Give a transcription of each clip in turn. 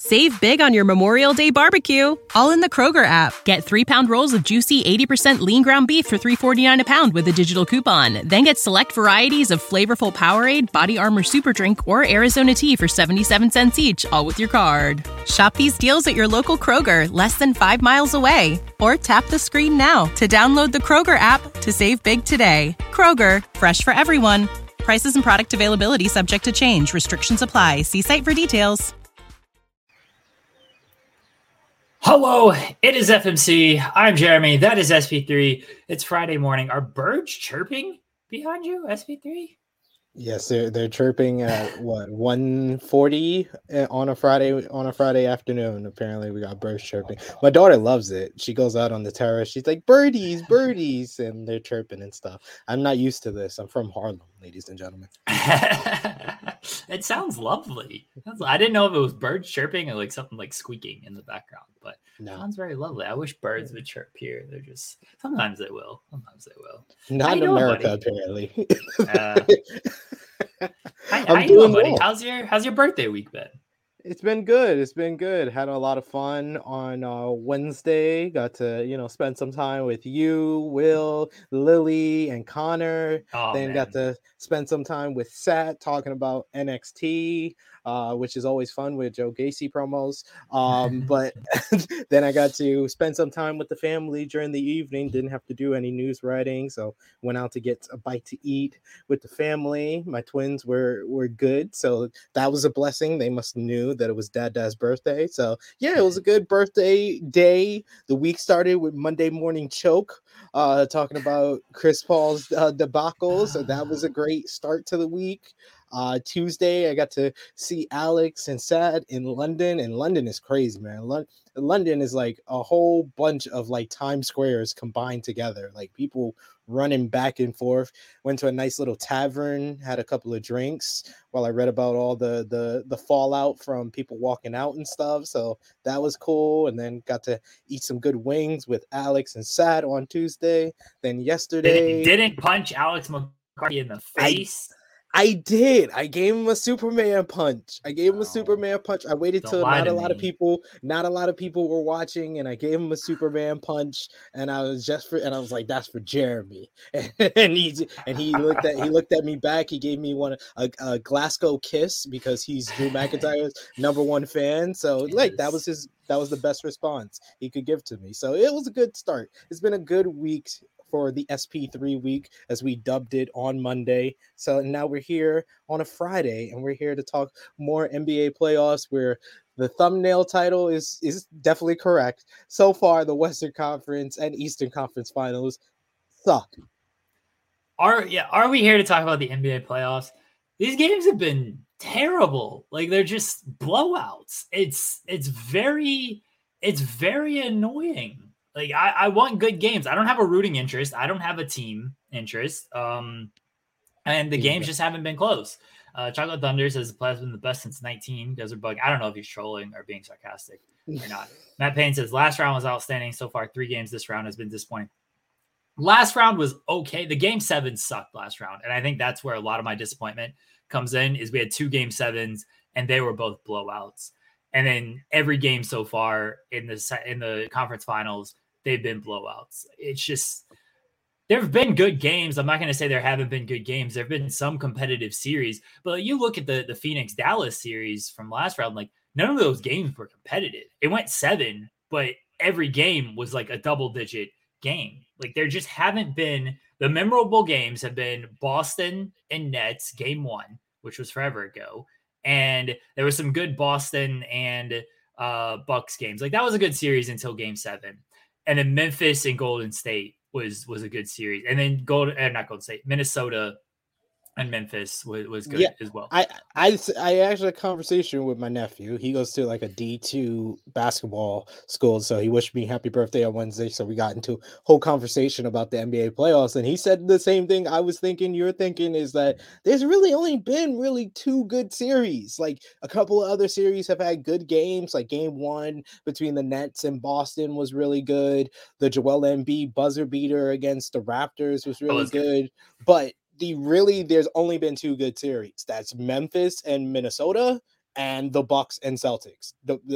Save big on your Memorial Day barbecue, all in the Kroger app. Get 3-pound rolls of juicy 80% lean ground beef for $3.49 a pound with a digital coupon. Then get select varieties of flavorful Powerade, Body Armor Super Drink, or Arizona tea for 77 cents each, all with your card. Shop these deals at your local Kroger, less than 5 miles away. Or tap the screen now to download the Kroger app to save big today. Kroger, fresh for everyone. Prices and product availability subject to change. Restrictions apply. See site for details. Hello, it is FMC. I'm Jeremy. That is SP3. It's Friday morning. Are birds chirping behind you, SP3? Yes, they're chirping at what 1:40 on a Friday afternoon. Apparently, we got birds chirping. My daughter loves it. She goes out on the terrace. She's like birdies, birdies, and they're chirping and stuff. I'm not used to this. I'm from Harlem, ladies and gentlemen. It sounds lovely. I didn't know if it was birds chirping or like something like squeaking in the background, but it sounds very lovely. I wish birds would chirp here. They're just sometimes they will. Not in America, apparently. How you doing, buddy? How's your birthday week been? It's been good. Had a lot of fun on Wednesday. Got to, spend some time with you, Will, Lily, and Connor. Got to spend some time with Sat talking about NXT, which is always fun with Joe Gacy promos. But then I got to spend some time with the family during the evening. Didn't have to do any news writing, so went out to get a bite to eat with the family. My twins were good, so that was a blessing. They must have knew that it was Dad's birthday. So yeah, it was a good birthday day. The week started with Monday Morning Choke, talking about Chris Paul's debacle. So that was a great start to the week. Tuesday, I got to see Alex and Sad in London, and London is crazy, man. London is like a whole bunch of like Times Squares combined together, like people running back and forth. Went to a nice little tavern, had a couple of drinks while I read about all the fallout from people walking out and stuff. So that was cool. And then got to eat some good wings with Alex and Sad on Tuesday. Then yesterday, didn't punch Alex McCarthy in the face. I did. I gave him a Superman punch. I waited till not a lot of people were watching, and I gave him a Superman punch. And I was like, "That's for Jeremy." And he looked at me back. He gave me a Glasgow kiss because he's Drew McIntyre's #1 fan. So like that was the best response he could give to me. So it was a good start. It's been a good week for the SP3 week, as we dubbed it on Monday. So now we're here on a Friday, and we're here to talk more NBA playoffs, where the thumbnail title is definitely correct. So far, the Western Conference and Eastern Conference finals suck. Are we here to talk about the NBA playoffs? These games have been terrible. Like, they're just blowouts. It's very annoying. Like, I want good games. I don't have a rooting interest. I don't have a team interest. And the games just haven't been close. Chocolate Thunder says the playoffs been the best since 19. Desert Bug, I don't know if he's trolling or being sarcastic or not. Matt Payne says last round was outstanding. So far, 3 games this round has been disappointing. Last round was okay. The game 7 sucked last round. And I think that's where a lot of my disappointment comes in, is we had 2 game 7s and they were both blowouts. And then every game so far in the conference finals, they've been blowouts. It's just, there have been good games. I'm not going to say there haven't been good games. There have been some competitive series, but you look at the Phoenix Dallas series from last round, like none of those games were competitive. It went 7, but every game was like a double-digit game. Like, there just haven't been, the memorable games have been Boston and Nets game 1, which was forever ago. And there was some good Boston and Bucks games. Like, that was a good series until game 7. And then Memphis and Golden State was a good series. And then Minnesota and Memphis was good as well. I actually had a conversation with my nephew. He goes to like a D2 basketball school, so he wished me happy birthday on Wednesday. So we got into a whole conversation about the NBA playoffs, and he said the same thing I was thinking. You're thinking is that there's really only been 2 good series. Like, a couple of other series have had good games. Like game 1 between the Nets and Boston was really good. The Joel Embiid buzzer beater against the Raptors was really good. But there's only been 2 good series. That's Memphis and Minnesota, and the Bucks and Celtics.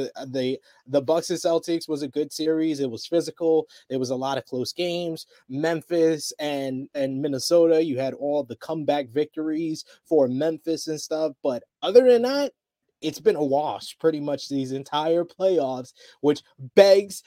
The Bucks and Celtics was a good series. It was physical. There was a lot of close games. Memphis and Minnesota, you had all the comeback victories for Memphis and stuff. But other than that, it's been a wash pretty much these entire playoffs, which begs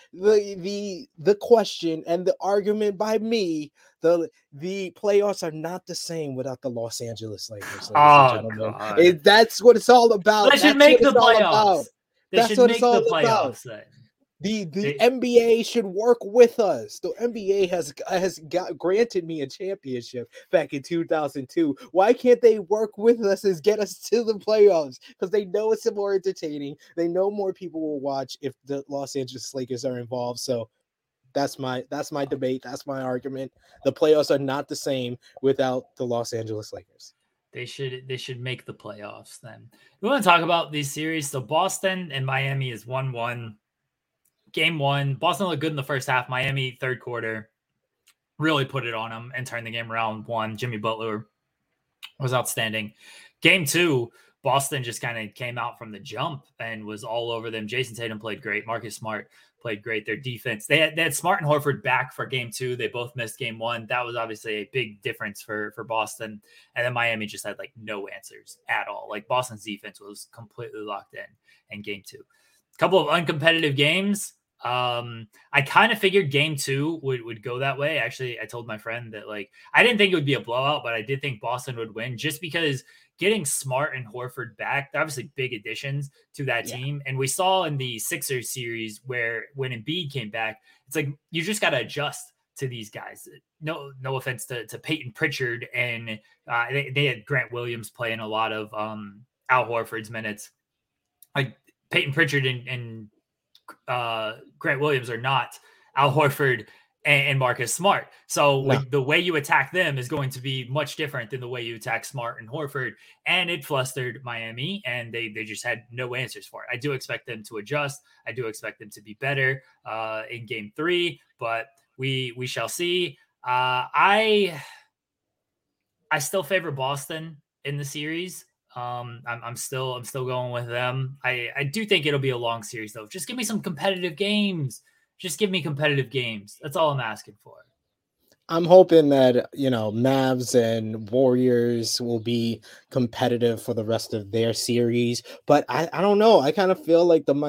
the question and the argument by me. The playoffs are not the same without the Los Angeles Lakers, ladies and gentlemen. That's what it's all about. They should make the playoffs. That's what it's all about. The NBA should work with us. The NBA has granted me a championship back in 2002. Why can't they work with us and get us to the playoffs? Because they know it's more entertaining. They know more people will watch if the Los Angeles Lakers are involved. So that's my debate. That's my argument. The playoffs are not the same without the Los Angeles Lakers. They should make the playoffs then. We want to talk about these series. So Boston and Miami is 1-1. Game 1, Boston looked good in the first half. Miami, third quarter, really put it on them and turned the game around. Won. Jimmy Butler was outstanding. Game 2, Boston just kind of came out from the jump and was all over them. Jason Tatum played great. Marcus Smart played great. Their defense, they had Smart and Horford back for game 2. They both missed game 1. That was obviously a big difference for Boston. And then Miami just had like no answers at all. Like Boston's defense was completely locked in game 2. A couple of uncompetitive games. I kind of figured game 2 would go that way. Actually, I told my friend that like I didn't think it would be a blowout, but I did think Boston would win just because getting Smart and Horford back, they're obviously big additions to that team. And we saw in the Sixers series where when Embiid came back, it's like you just got to adjust to these guys. No offense to Peyton Pritchard, and they had Grant Williams playing a lot of Al Horford's minutes. Like Peyton Pritchard and Grant Williams are not Al Horford and Marcus Smart. So like the way you attack them is going to be much different than the way you attack Smart and Horford. And it flustered Miami, and they just had no answers for it. I do expect them to adjust. I do expect them to be better in game 3, but we shall see. I still favor Boston in the series. I'm still going with them. I do think it'll be a long series though. Just give me some competitive games. Just give me competitive games. That's all I'm asking for. I'm hoping that, Mavs and Warriors will be competitive for the rest of their series. But I don't know. I kind of feel like the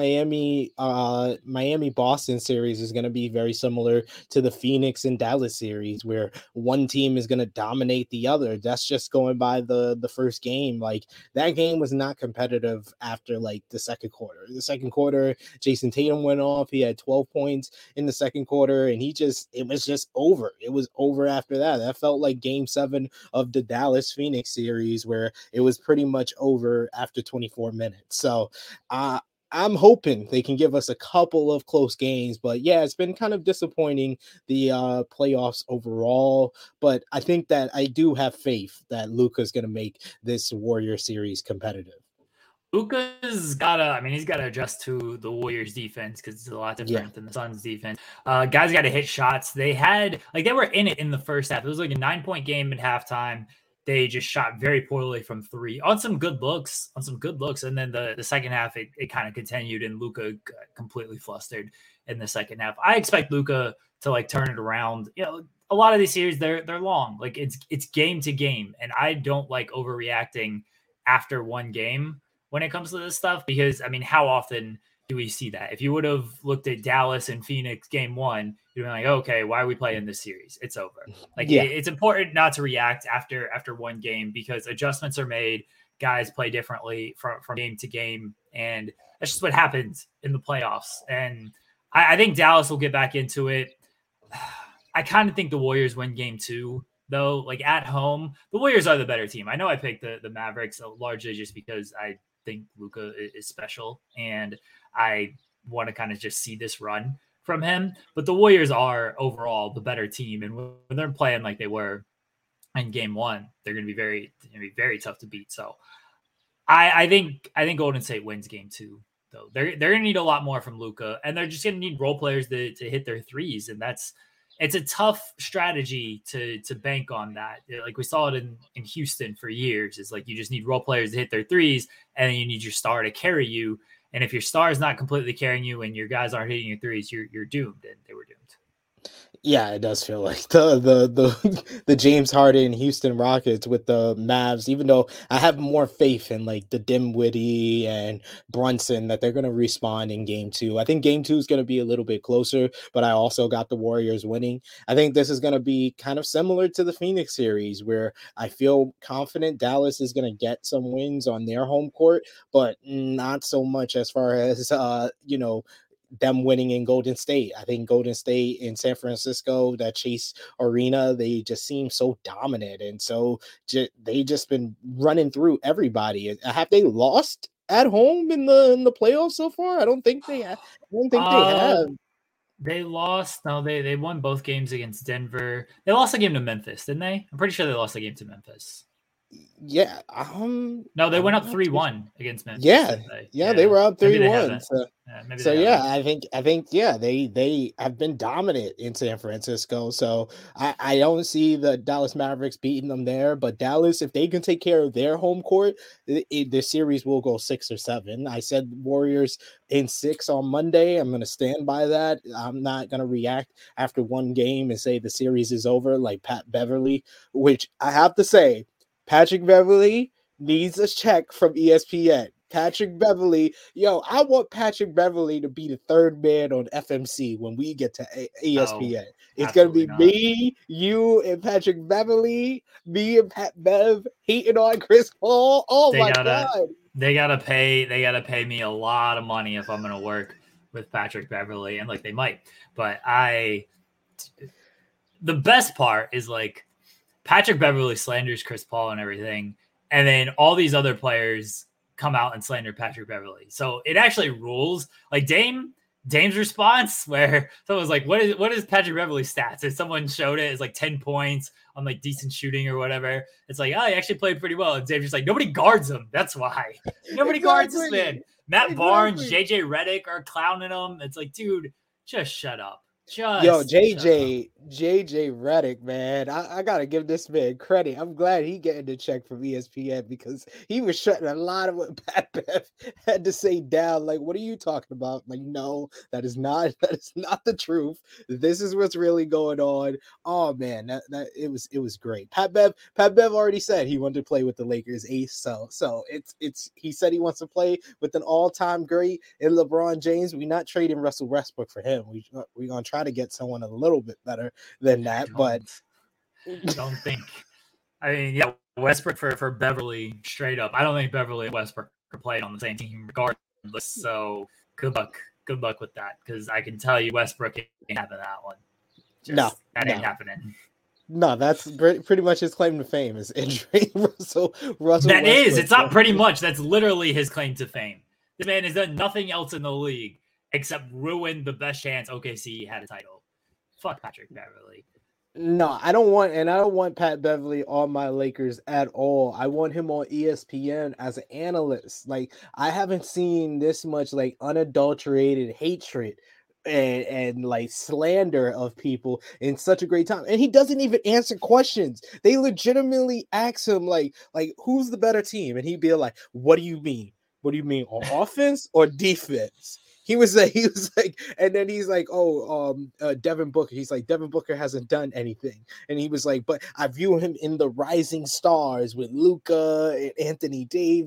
Miami-Boston series is going to be very similar to the Phoenix and Dallas series, where one team is going to dominate the other. That's just going by the first game. Like, that game was not competitive after, like, the second quarter. The second quarter, Jason Tatum went off. He had 12 points in the second quarter, and it was just over. It was over after that. That felt like game 7 of the Dallas Phoenix series, where it was pretty much over after 24 minutes. So I'm hoping they can give us a couple of close games, but yeah, it's been kind of disappointing, the playoffs overall. But I think that I do have faith that Luka's going to make this Warrior series competitive. Luka's got to adjust to the Warriors defense because it's a lot different than the Suns defense. Guys got to hit shots. They were in it in the first half. It was like a 9-point game at halftime. They just shot very poorly from 3 on some good looks. And then the second half, it kind of continued, and Luka got completely flustered in the second half. I expect Luka to like turn it around. A lot of these series, they're long. Like it's game to game. And I don't like overreacting after one game when it comes to this stuff, because how often do we see that? If you would have looked at Dallas and Phoenix game 1, you'd be like, okay, why are we playing this series? It's over. It's important not to react after one game, because adjustments are made. Guys play differently from game to game. And that's just what happens in the playoffs. And I think Dallas will get back into it. I kind of think the Warriors win game 2. Though, like at home, the Warriors are the better team. I know I picked the Mavericks largely just because I think Luka is special and I want to kind of just see this run from him. But the Warriors are overall the better team, and when they're playing like they were in game 1, they're going to be very tough to beat. So I think Golden State wins game 2. Though they're going to need a lot more from Luka, and they're just going to need role players to hit their threes, and that's it's a tough strategy to bank on that. Like we saw it in Houston for years. It's like you just need role players to hit their threes, and then you need your star to carry you. And if your star is not completely carrying you and your guys aren't hitting your threes, you're doomed, and they were doomed. Yeah, it does feel like the James Harden Houston Rockets with the Mavs, even though I have more faith in like the Dinwiddie and Brunson that they're going to respond in game 2. I think game 2 is going to be a little bit closer, but I also got the Warriors winning. I think this is going to be kind of similar to the Phoenix series where I feel confident Dallas is going to get some wins on their home court, but not so much as far as, them winning in Golden State. I think Golden State in San Francisco, that Chase Arena, they just seem so dominant. And so they just been running through everybody. Have they lost at home in the playoffs so far? I don't think they have. They have. They lost. No, they won both games against Denver. They lost a game to Memphis, didn't they? I'm pretty sure they lost a game to Memphis. Yeah. No, they went up 3-1 against Memphis. Yeah, they were up 3-1. I think they have been dominant in San Francisco. So I don't see the Dallas Mavericks beating them there. But Dallas, if they can take care of their home court, the series will go 6 or 7. I said Warriors in 6 on Monday. I'm going to stand by that. I'm not going to react after one game and say the series is over like Pat Beverly, which I have to say, Patrick Beverly needs a check from ESPN. Patrick Beverly, I want Patrick Beverly to be the third man on FMC when we get to ESPN. It's going to be me, you, and Patrick Beverly, me and Pat Bev hating on Chris Paul. Oh my God. They gotta pay me a lot of money if I'm gonna work with Patrick Beverly, and like they might. But the best part is like Patrick Beverly slanders Chris Paul and everything, and then all these other players come out and slander Patrick Beverly. So it actually rules. Like Dame's response, where someone was like, what is Patrick Beverly's stats? If someone showed it, it's like 10 points on like decent shooting or whatever. It's like, oh, he actually played pretty well. And Dame's just like, nobody guards him. That's why. Nobody guards this man. Matt Barnes, JJ Redick are clowning him. It's like, dude, just shut up. JJ Redick, man, I gotta give this man credit. I'm glad he getting the check from ESPN because he was shutting a lot of what Pat Bev had to say down. Like, what are you talking about? Like, no, that is not the truth. This is what's really going on. Oh man, that it was great. Pat Bev already said he wanted to play with the Lakers ace. So it's he said he wants to play with an all-time great in LeBron James. We're not trading Russell Westbrook for him. We're gonna try to get someone a little bit better than that, but don't think. I mean, yeah, Westbrook for Beverly straight up. I don't think Beverly and Westbrook are playing on the same team regardless. So good luck with that, because I can tell you Westbrook ain't having that one. That ain't happening. No, that's pretty much his claim to fame is injuring Russell. That Westbrook. It's not pretty much. That's literally his claim to fame. This man has done nothing else in the league except ruin the best chance OKC had a title. Fuck Patrick Beverly. No, I don't want Pat Beverly on my Lakers at all. I want him on ESPN as an analyst. Like, I haven't seen this much like unadulterated hatred and like slander of people in such a great time. And he doesn't even answer questions. They legitimately ask him like who's the better team? And he'd be like, what do you mean? What do you mean, on offense or defense? He was like, and then he's like, Devin Booker. He's like, Devin Booker hasn't done anything. And he was like, but I view him in the rising stars with Luka and Anthony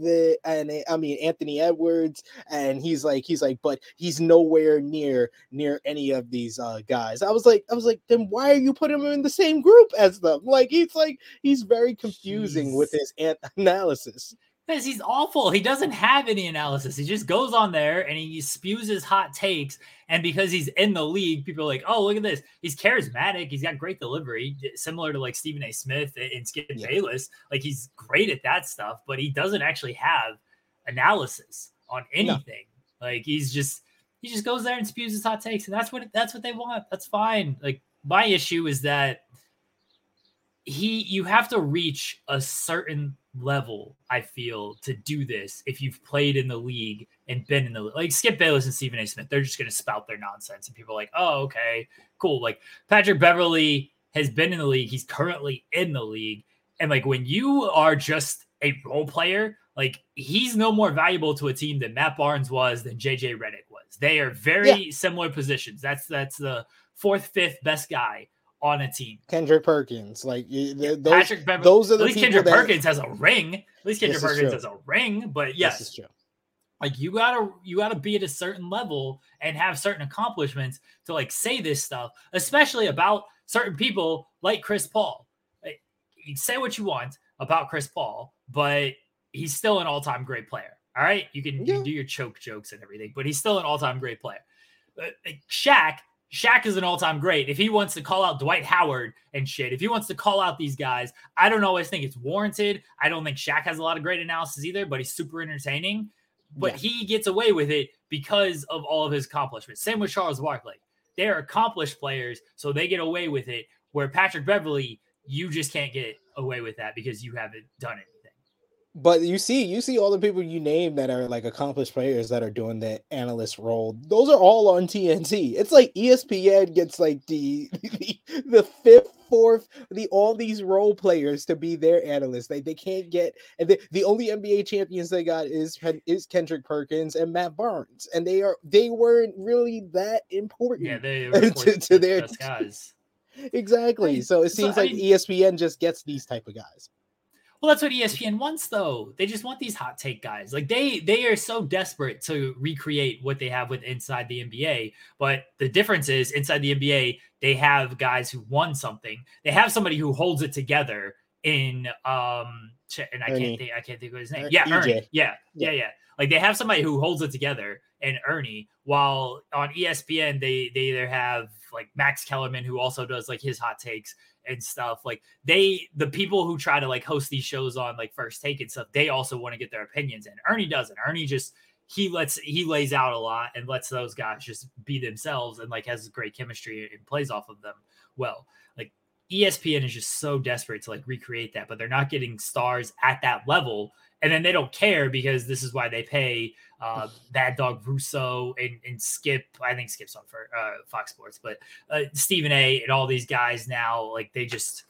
Edwards. And he's like, but he's nowhere near any of these guys. I was like, then why are you putting him in the same group as them? Like, he's very confusing with his analysis. Because he's awful. He doesn't have any analysis. He just goes on there and he spews his hot takes. And because he's in the league, people are like, oh, look at this. He's charismatic. He's got great delivery, similar to like Stephen A. Smith and Skip Bayless. Like, he's great at that stuff, but he doesn't actually have analysis on anything. No. Like, he just goes there and spews his hot takes. And that's what they want. That's fine. Like, my issue is that you have to reach a certain level, I feel, to do this if you've played in the league and been in the like Skip Bayless and Stephen A. Smith, they're just going to spout their nonsense and people are like, oh, okay, cool. Like Patrick Beverley has been in the league. He's currently in the league. And like when you are just a role player, like he's no more valuable to a team than Matt Barnes was than JJ Redick was. They are very similar positions. That's the fourth, fifth best guy on a team. Kendrick Perkins, like Patrick Beverley. Those are the at least Kendrick Perkins has a ring. At least Kendrick Perkins has a ring. But yes, this is true. Like you gotta be at a certain level and have certain accomplishments to like say this stuff, especially about certain people like Chris Paul. Like, you say what you want about Chris Paul, but he's still an all-time great player. All right, you can do your choke jokes and everything, but he's still an all-time great player. Shaq is an all-time great. If he wants to call out Dwight Howard and shit, if he wants to call out these guys, I don't always think it's warranted. I don't think Shaq has a lot of great analysis either, but he's super entertaining. But he gets away with it because of all of his accomplishments. Same with Charles Barkley. They're accomplished players, so they get away with it. Where Patrick Beverley, you just can't get away with that because you haven't done anything. But you see all the people you name that are like accomplished players that are doing the analyst role. Those are all on TNT. It's like ESPN gets like the fifth, fourth, all these role players to be their analysts. They can't get, and the only NBA champions they got is Kendrick Perkins and Matt Barnes, and they weren't really that important. Yeah, they were to their guys. Exactly. So it seems like ESPN just gets these type of guys. Well, that's what ESPN wants, though. They just want these hot take guys. Like they are so desperate to recreate what they have with inside the NBA. But the difference is inside the NBA, they have guys who won something. They have somebody who holds it together in and I can't think of his name. Yeah, Ernie. Yeah. Like they have somebody who holds it together and Ernie. While on ESPN, they either have like Max Kellerman, who also does like his hot takes and stuff. Like the people who try to like host these shows on like First Take and stuff, they also want to get their opinions in. Ernie doesn't. Ernie just he lays out a lot and lets those guys just be themselves and like has great chemistry and plays off of them well. Like ESPN is just so desperate to like recreate that, but they're not getting stars at that level. And then they don't care because this is why they pay Bad Dog Russo and Skip. I think Skip's on for Fox Sports, but Stephen A. and all these guys now, like this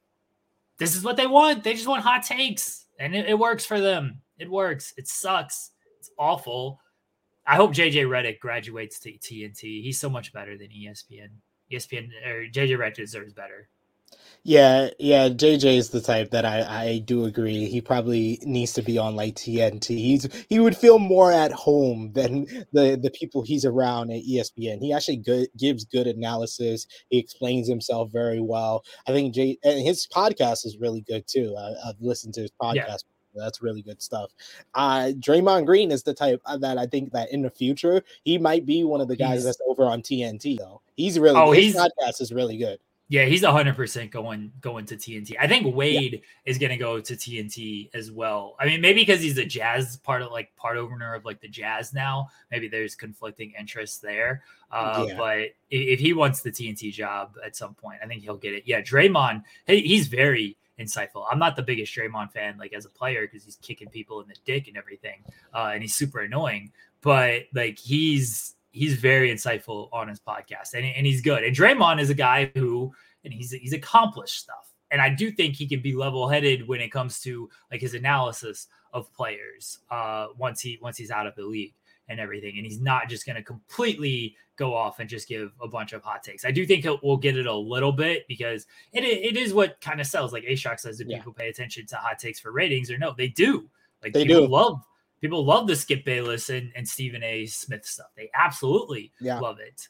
is what they want. They just want hot takes, and it works for them. It works. It sucks. It's awful. I hope JJ Redick graduates to TNT. He's so much better than ESPN. ESPN or JJ Redick deserves better. Yeah, JJ is the type that I do agree. He probably needs to be on like TNT. He would feel more at home than the people he's around at ESPN. He actually gives good analysis. He explains himself very well. I think and his podcast is really good too. I've listened to his podcast. Yeah. That's really good stuff. Draymond Green is the type that I think that in the future he might be one of the guys that's over on TNT though. His podcast is really good. Yeah, he's 100% going to TNT. I think Wade is going to go to TNT as well. I mean, maybe because he's a Jazz part owner of like the Jazz now. Maybe there's conflicting interests there. But if he wants the TNT job at some point, I think he'll get it. Yeah, Draymond, he's very insightful. I'm not the biggest Draymond fan like as a player because he's kicking people in the dick and everything, and he's super annoying. But like he's very insightful on his podcast and he's good. And Draymond is a guy who, and he's accomplished stuff. And I do think he can be level-headed when it comes to like his analysis of players once he's out of the league and everything. And he's not just going to completely go off and just give a bunch of hot takes. I do think we'll get it a little bit because it is what kind of sells. Like A-Shock says, do people pay attention to hot takes for ratings or no? They do. Like People love the Skip Bayless and Stephen A. Smith stuff. They absolutely love it.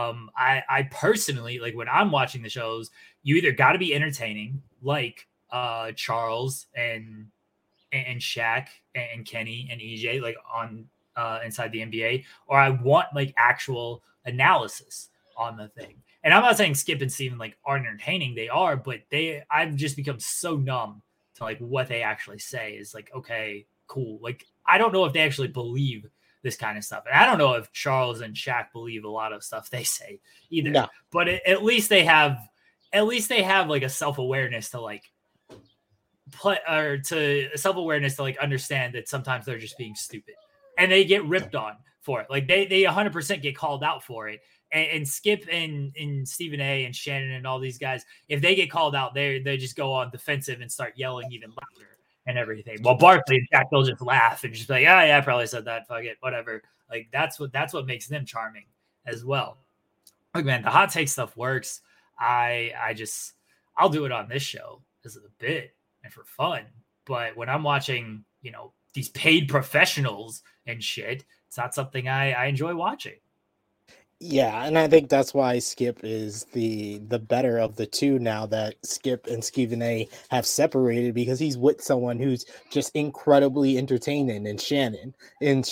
I personally, like when I'm watching the shows, you either got to be entertaining, like Charles and Shaq and Kenny and EJ, like on Inside the NBA, or I want like actual analysis on the thing. And I'm not saying Skip and Stephen like aren't entertaining. They are, but I've just become so numb to like what they actually say is like, okay, cool. Like, I don't know if they actually believe this kind of stuff. And I don't know if Charles and Shaq believe a lot of stuff they say either. No. But at least they have at least they have like a self-awareness to like play, or to self-awareness to like understand that sometimes they're just being stupid and they get ripped on for it. Like they 100% get called out for it. And Skip and Stephen A and Shannon and all these guys, if they get called out, they just go on defensive and start yelling even louder and everything. Well, Barkley and Jack, they'll just laugh and just be like, yeah, I probably said that. Fuck it, whatever. Like that's what makes them charming as well. Look, man, the hot take stuff works. I'll do it on this show as a bit and for fun. But when I'm watching, these paid professionals and shit, it's not something I enjoy watching. Yeah, and I think that's why Skip is the better of the two now that Skip and Stephen A have separated, because he's with someone who's just incredibly entertaining, and Shannon is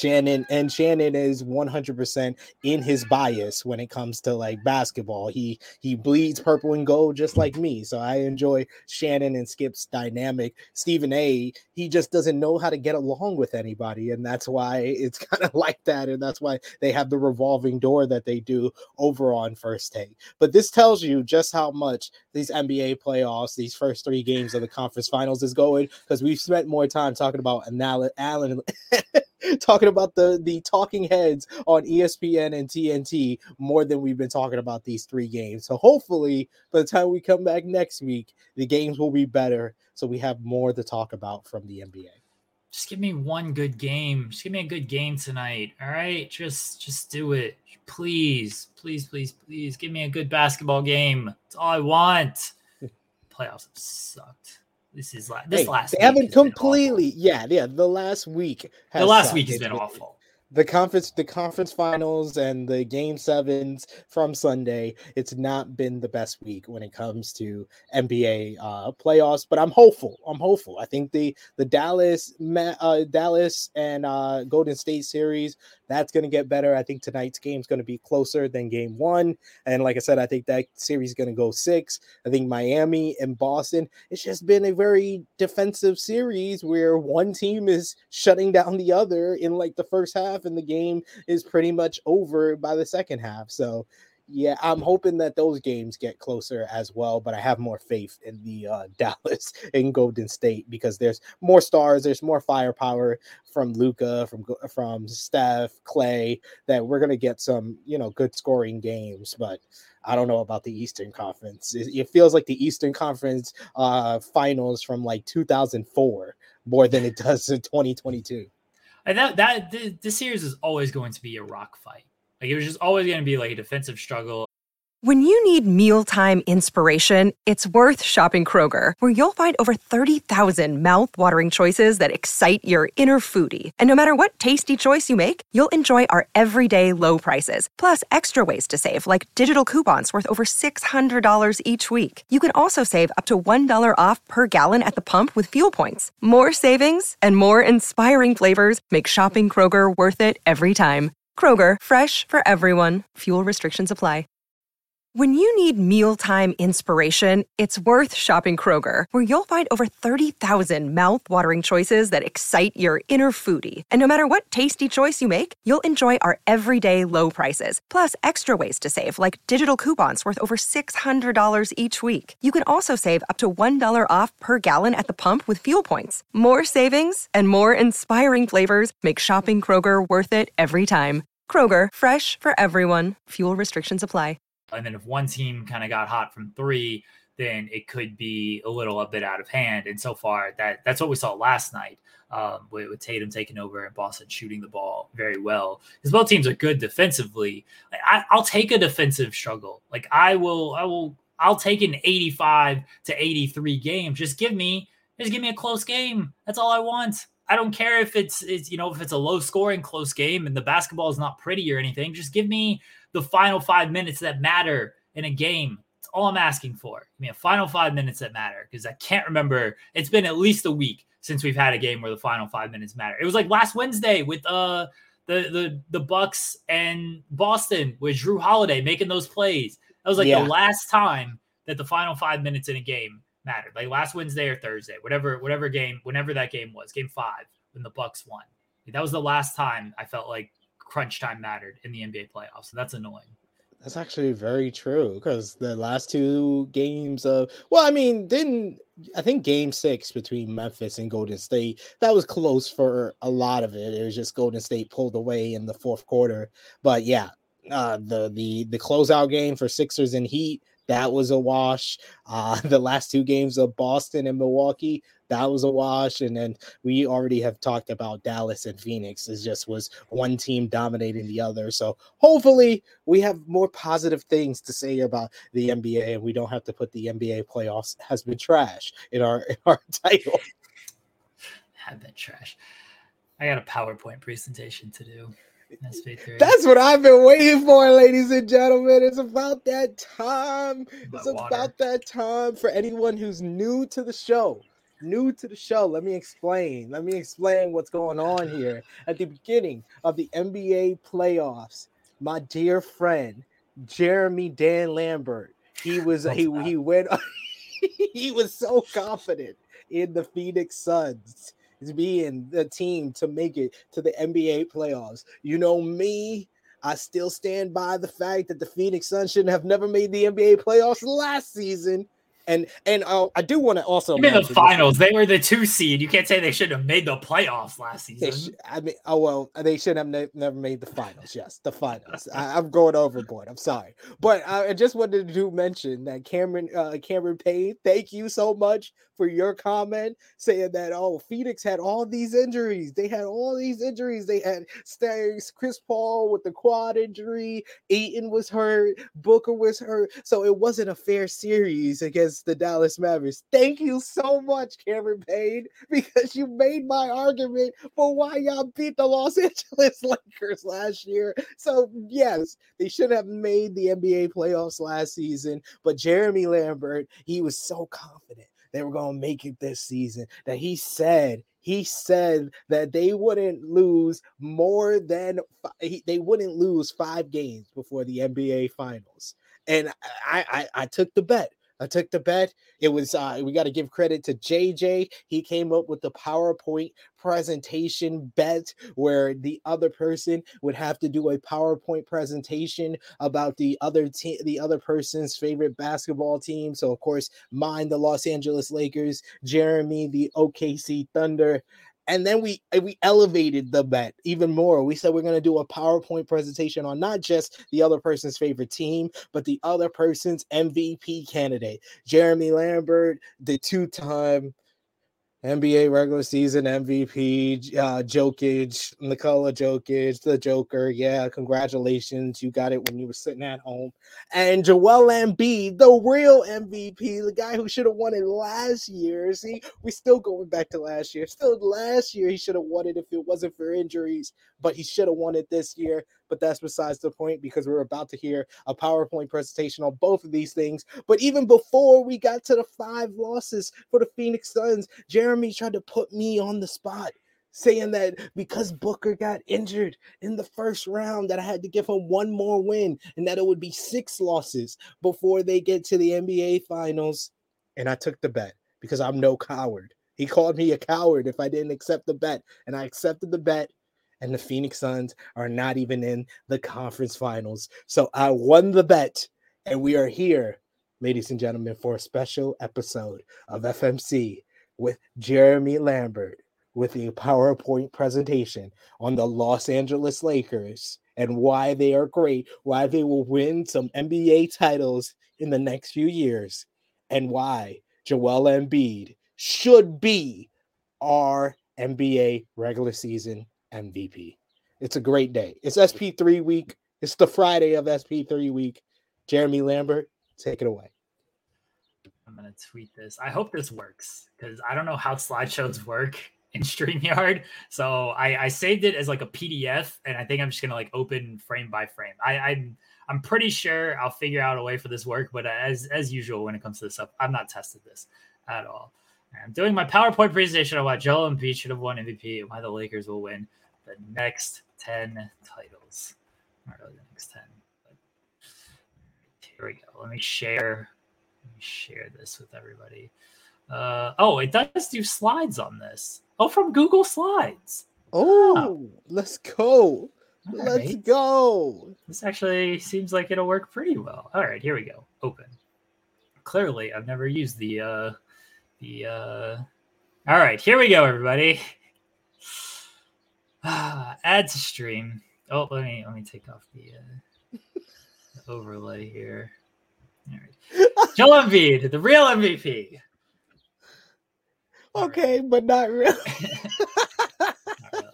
100% in his bias when it comes to like basketball. He bleeds purple and gold just like me, so I enjoy Shannon and Skip's dynamic. Stephen A, he just doesn't know how to get along with anybody, and that's why it's kind of like that, and that's why they have the revolving door that they do over on First Take. But this tells you just how much these NBA playoffs, these first 3 games of the conference finals is going, because we've spent more time talking about Allen talking about the talking heads on ESPN and TNT more than we've been talking about these 3 games. So hopefully by the time we come back next week, the games will be better, so we have more to talk about from the NBA. Just give me one good game. Just give me a good game tonight. All right. Just do it. Please. Give me a good basketball game. That's all I want. Playoffs have sucked. This last they haven't completely. Yeah. The last week. Week has been awful. The conference finals and the game 7s from Sunday, it's not been the best week when it comes to NBA playoffs, but I'm hopeful. I think the Dallas and Golden State series, that's going to get better. I think tonight's game is going to be closer than game 1. And like I said, I think that series is going to go 6. I think Miami and Boston, it's just been a very defensive series where one team is shutting down the other in like the first half, and the game is pretty much over by the second half. So yeah, I'm hoping that those games get closer as well, but I have more faith in the Dallas and Golden State because there's more stars, there's more firepower from Luka, from Steph, Clay, that we're going to get some, good scoring games. But I don't know about the Eastern Conference. It feels like the Eastern Conference finals from like 2004 more than it does in 2022. And this series is always going to be a rock fight. Like it was just always going to be like a defensive struggle. When you need mealtime inspiration, it's worth shopping Kroger, where you'll find over 30,000 mouth-watering choices that excite your inner foodie. And no matter what tasty choice you make, you'll enjoy our everyday low prices, plus extra ways to save, like digital coupons worth over $600 each week. You can also save up to $1 off per gallon at the pump with fuel points. More savings and more inspiring flavors make shopping Kroger worth it every time. Kroger, fresh for everyone. Fuel restrictions apply. When you need mealtime inspiration, it's worth shopping Kroger, where you'll find over 30,000 mouth-watering choices that excite your inner foodie. And no matter what tasty choice you make, you'll enjoy our everyday low prices, plus extra ways to save, like digital coupons worth over $600 each week. You can also save up to $1 off per gallon at the pump with fuel points. More savings and more inspiring flavors make shopping Kroger worth it every time. Kroger, fresh for everyone. Fuel restrictions apply. And then if one team kind of got hot from 3, then it could be a bit out of hand. And so far, that's what we saw last night with Tatum taking over and Boston shooting the ball very well. Because both teams are good defensively. I'll take a defensive struggle. Like I'll take an 85-83 game. Just give me a close game. That's all I want. I don't care if it's if it's a low scoring close game and the basketball is not pretty or anything. Just give me the final 5 minutes that matter in a game. That's all I'm asking for. Give me a final 5 minutes that matter, because I can't remember. It's been at least a week since we've had a game where the final 5 minutes matter. It was like last Wednesday with the Bucks and Boston with Jrue Holiday making those plays. That was like the last time that the final 5 minutes in a game mattered. Like last Wednesday or Thursday, whatever game, whenever that game was, game 5 when the Bucks won. That was the last time I felt like crunch time mattered in the NBA playoffs. So that's annoying. That's actually very true because the last two games of I think game 6 between Memphis and Golden State, that was close for a lot of it. It was just Golden State pulled away in the fourth quarter. But yeah, the closeout game for Sixers and Heat, that was a wash. The last two games of Boston and Milwaukee, that was a wash. And then we already have talked about Dallas and Phoenix. It just was one team dominating the other. So hopefully we have more positive things to say about the NBA, and we don't have to put the NBA playoffs has been trash in our title. Have been trash. I got a PowerPoint presentation to do. SP3. That's what I've been waiting for, ladies and gentlemen. It's about that time. It's about that time for anyone who's new to the show. Let me explain what's going on here. At the beginning of the NBA playoffs, my dear friend Jeremy Dan Lambert, he went he was so confident in the Phoenix Suns being the team to make it to the NBA playoffs. You know me, I still stand by the fact that the Phoenix Suns shouldn't have never made the NBA playoffs last season. And I do want to also in the finals. They were the 2 seed. You can't say they shouldn't have made the playoffs last season. They should have never made the finals. Yes, the finals. I'm going overboard. I'm sorry, but I just wanted to mention that Cameron Payne. Thank you so much for your comment saying that Phoenix had all these injuries. They had Chris Paul with the quad injury. Ayton was hurt. Booker was hurt. So it wasn't a fair series against the Dallas Mavericks. Thank you so much, Cameron Payne, because you made my argument for why y'all beat the Los Angeles Lakers last year. So yes, they should have made the NBA playoffs last season, but Jeremy Lambert, he was so confident they were going to make it this season that he said that they wouldn't lose they wouldn't lose 5 games before the NBA finals. And I took the bet. It was we got to give credit to JJ. He came up with the PowerPoint presentation bet where the other person would have to do a PowerPoint presentation about the other person's favorite basketball team. So of course, mine, the Los Angeles Lakers, Jeremy, the OKC Thunder. And then we elevated the bet even more. We said we're going to do a PowerPoint presentation on not just the other person's favorite team, but the other person's MVP candidate. Jeremy Lambert, the 2-time NBA regular season MVP, Jokic, Nikola Jokic, the Joker. Yeah, congratulations. You got it when you were sitting at home. And Joel Embiid, the real MVP, the guy who should have won it last year. See, we still going back to last year. Still last year, he should have won it if it wasn't for injuries, but he should have won it this year. But that's besides the point because we're about to hear a PowerPoint presentation on both of these things. But even before we got to the 5 losses for the Phoenix Suns, Jeremy tried to put me on the spot, saying that because Booker got injured in the first round, that I had to give him one more win and that it would be 6 losses before they get to the NBA Finals. And I took the bet because I'm no coward. He called me a coward if I didn't accept the bet, and I accepted the bet. And the Phoenix Suns are not even in the conference finals. So I won the bet, and we are here, ladies and gentlemen, for a special episode of FMC with Jeremy Lambert with a PowerPoint presentation on the Los Angeles Lakers and why they are great, why they will win some NBA titles in the next few years, and why Joel Embiid should be our NBA regular season MVP. It's a great day. It's SP3 week. It's the Friday of SP3 week. Jeremy Lambert, take it away. I'm going to tweet this. I hope this works because I don't know how slideshows work in StreamYard. So I saved it as like a PDF, and I think I'm just going to like open frame by frame. I'm pretty sure I'll figure out a way for this to work, but as usual, when it comes to this stuff, I've not tested this at all. I'm doing my PowerPoint presentation on why Joel Embiid should have won MVP and why the Lakers will win the next 10 titles. Not really the next 10. But here we go. Let me share this with everybody. It does do slides on this. Oh, from Google Slides. Oh, let's go. Let's go. This actually seems like it'll work pretty well. All right, here we go. Open. Clearly, I've never used the All right, here we go, everybody. Add to stream. Oh, let me take off the overlay here. All right. Joel Embiid, the real MVP. Okay, right. But not really. Not really.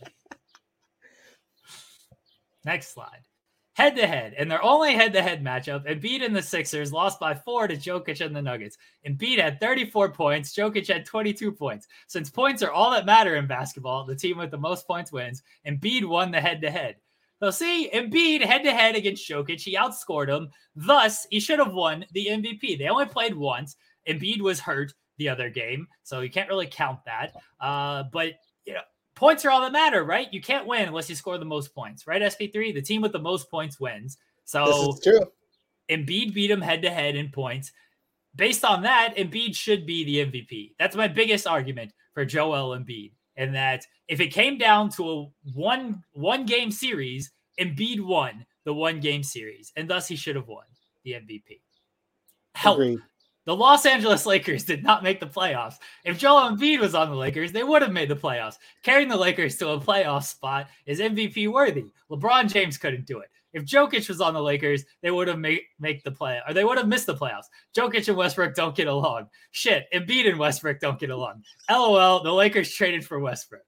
Next slide. Head-to-head, in their only head-to-head matchup, Embiid and the Sixers lost by 4 to Jokic and the Nuggets. Embiid had 34 points. Jokic had 22 points. Since points are all that matter in basketball, the team with the most points wins. Embiid won the head-to-head. So see, Embiid head-to-head against Jokic, he outscored him. Thus, he should have won the MVP. They only played once. Embiid was hurt the other game, so you can't really count that. But, you know, points are all that matter, right? You can't win unless you score the most points, right, SP3? The team with the most points wins. So this is true. Embiid beat him head-to-head in points. Based on that, Embiid should be the MVP. That's my biggest argument for Joel Embiid. And that if it came down to a one-game series, Embiid won the one-game series. And thus he should have won the MVP. Help. Agreed. The Los Angeles Lakers did not make the playoffs. If Joel Embiid was on the Lakers, they would have made the playoffs. Carrying the Lakers to a playoff spot is MVP worthy. LeBron James couldn't do it. If Jokic was on the Lakers, they would have make the play, or they would have missed the playoffs. Jokic and Westbrook don't get along. Shit, Embiid and Westbrook don't get along. LOL, the Lakers traded for Westbrook.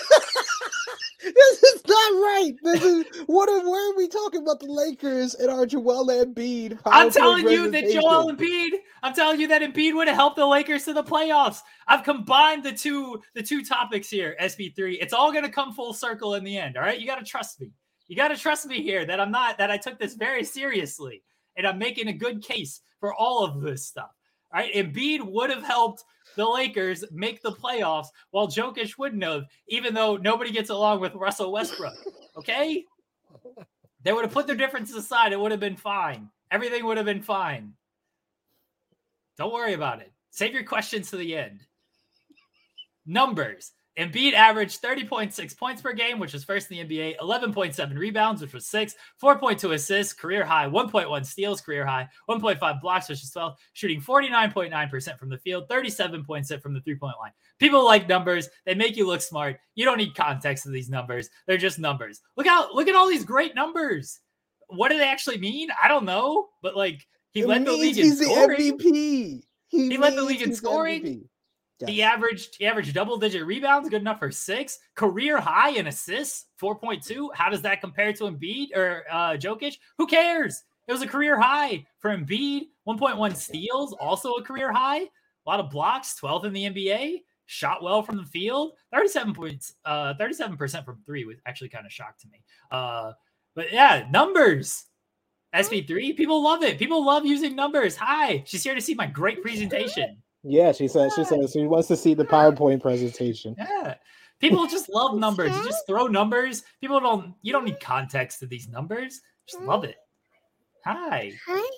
This is not right. This is where are we talking about the Lakers and our Joel Embiid? I'm telling you that Embiid would have helped the Lakers to the playoffs. I've combined the two topics here, SB3. It's all going to come full circle in the end. All right, you got to trust me. You got to trust me here that I took this very seriously and I'm making a good case for all of this stuff. All right, Embiid would have helped the Lakers make the playoffs while Jokic wouldn't have, even though nobody gets along with Russell Westbrook. Okay? They would have put their differences aside. It would have been fine. Everything would have been fine. Don't worry about it. Save your questions to the end. Numbers. Embiid averaged 30.6 points per game, which was first in the NBA, 11.7 rebounds, which was 6, 4.2 assists, career high, 1.1 steals, career high, 1.5 blocks, which is 12, shooting 49.9% from the field, 37.6% from the three-point line. People like numbers. They make you look smart. You don't need context of these numbers. They're just numbers. Look at all these great numbers. What do they actually mean? I don't know, but like he led the league in scoring. He's the MVP. He led the league in scoring. Yes. He averaged double-digit rebounds, good enough for 6. Career high in assists, 4.2. How does that compare to Embiid or Jokic? Who cares? It was a career high for Embiid. 1.1 steals, also a career high. A lot of blocks, 12th in the NBA. Shot well from the field. 37% from 3 was actually kind of shocked to me. But yeah, numbers. SB3, people love it. People love using numbers. Hi, she's here to see my great presentation. Yeah, she said she wants to see the PowerPoint presentation. Yeah. People just love numbers. You just throw numbers. You don't need context to these numbers. Just love it. Hi.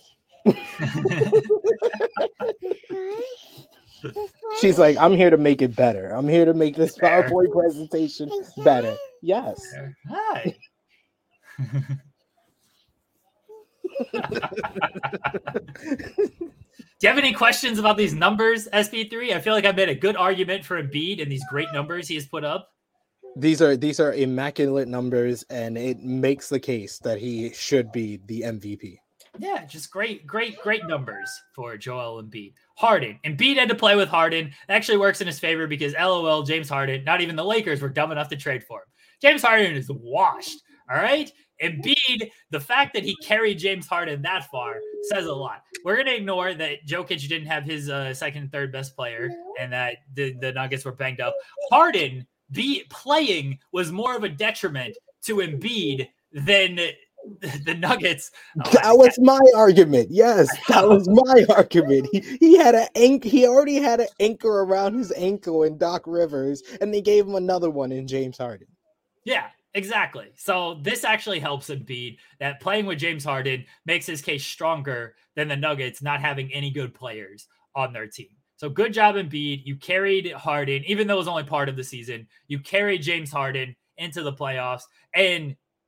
She's like, I'm here to make it better. I'm here to make this PowerPoint presentation better. Yes. Hi. Do you have any questions about these numbers, SP3? I feel like I made a good argument for Embiid and these great numbers he has put up. These are immaculate numbers, and it makes the case that he should be the MVP. Yeah, just great numbers for Joel Embiid. Harden. Embiid had to play with Harden. It actually works in his favor because LOL, James Harden, not even the Lakers were dumb enough to trade for him. James Harden is washed, all right? Embiid, the fact that he carried James Harden that far says a lot. We're going to ignore that Jokic didn't have his second and third best player and that the Nuggets were banged up. Harden playing was more of a detriment to Embiid than the Nuggets. That was my argument. Yes, that was my argument. He had he already had an anchor around his ankle in Doc Rivers, and they gave him another one in James Harden. Yeah. Exactly. So this actually helps Embiid, that playing with James Harden makes his case stronger than the Nuggets not having any good players on their team. So good job, Embiid. You carried Harden, even though it was only part of the season. You carried James Harden into the playoffs, and